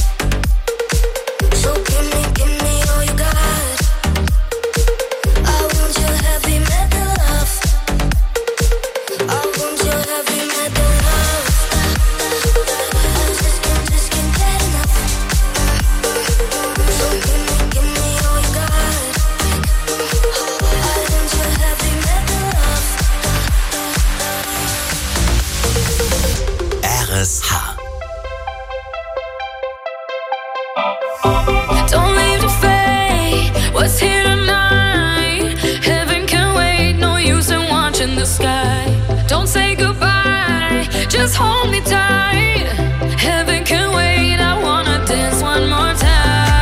So give me all you got. I want your heavy metal love. I want your heavy metal love. I just can't get enough. So give me all you got. I want your heavy metal love. RSH. Don't leave the fate. What's here tonight? Heaven can wait. No use in watching the sky. Don't say goodbye. Just hold me tight. Heaven can wait. I wanna dance one more time.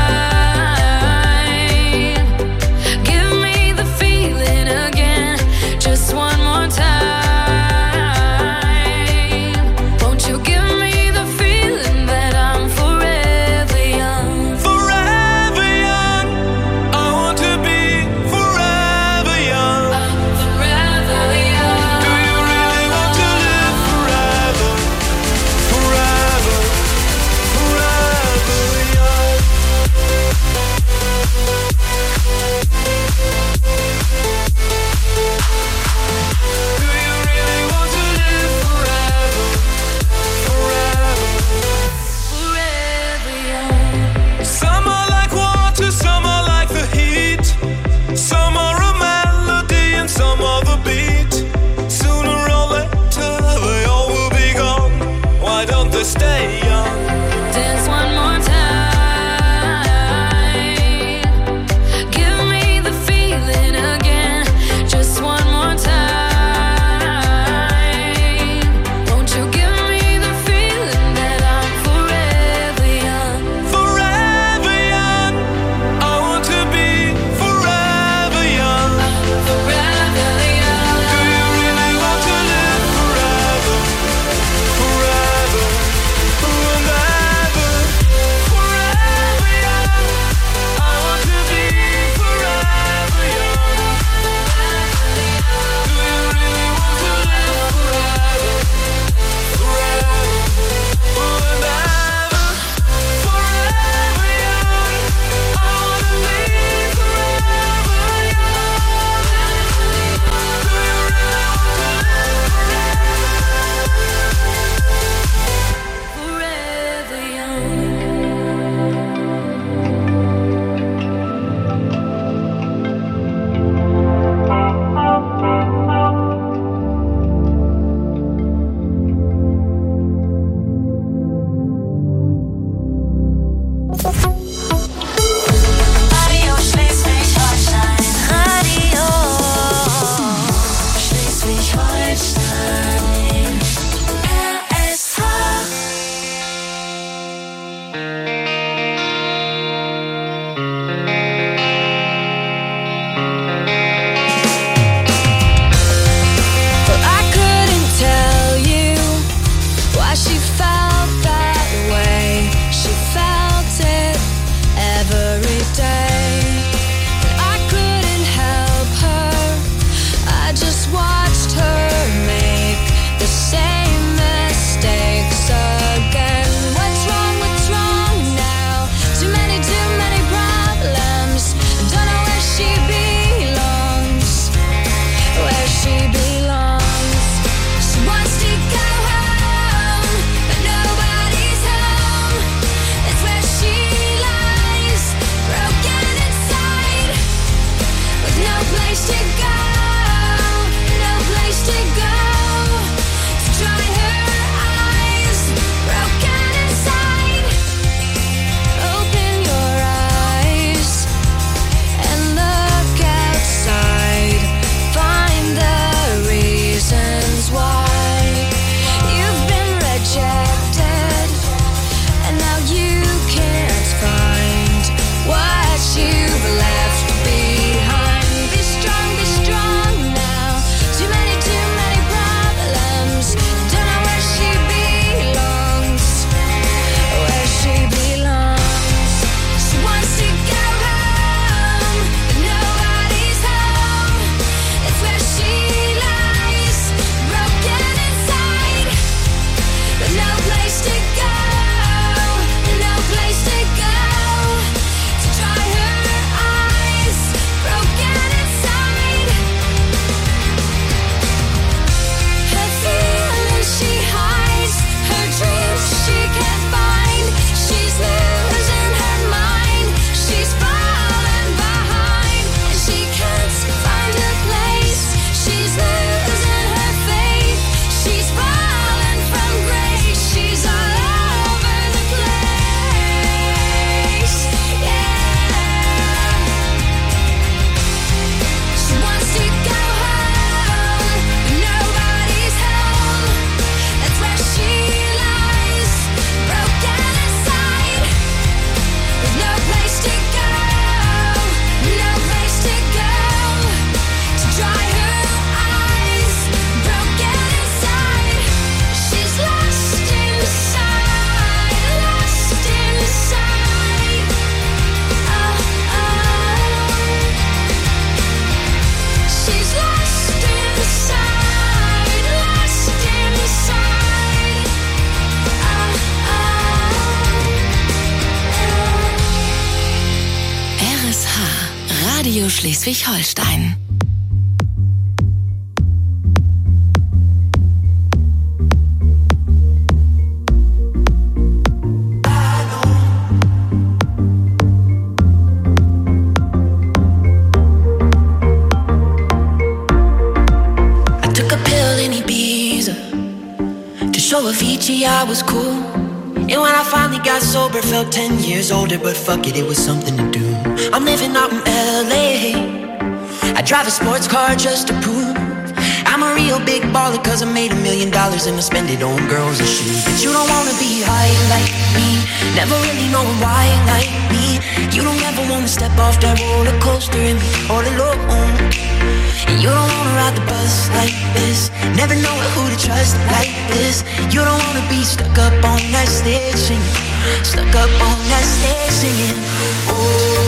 Give me the feeling again. Just one more time. Won't you give me the feeling that I'm forever young? Forever young. I want to be forever young. I'm forever young. Do you really want to live forever? Schleswig-Holstein. Show Avicii, I was cool. And when I finally got sober, felt 10 years older. But fuck it, it was something to do. I'm living out in LA. I drive a sports car just to prove I'm a real big baller, cause I made $1 million and I spend it on girls and shoes. But you don't wanna be high like me, never really knowing why like me. You don't ever wanna step off that roller coaster and be all alone. And you don't wanna ride the bus like this, never know who to trust like this. You don't wanna be stuck up on that stage singing, stuck up on that stage singing. Oh,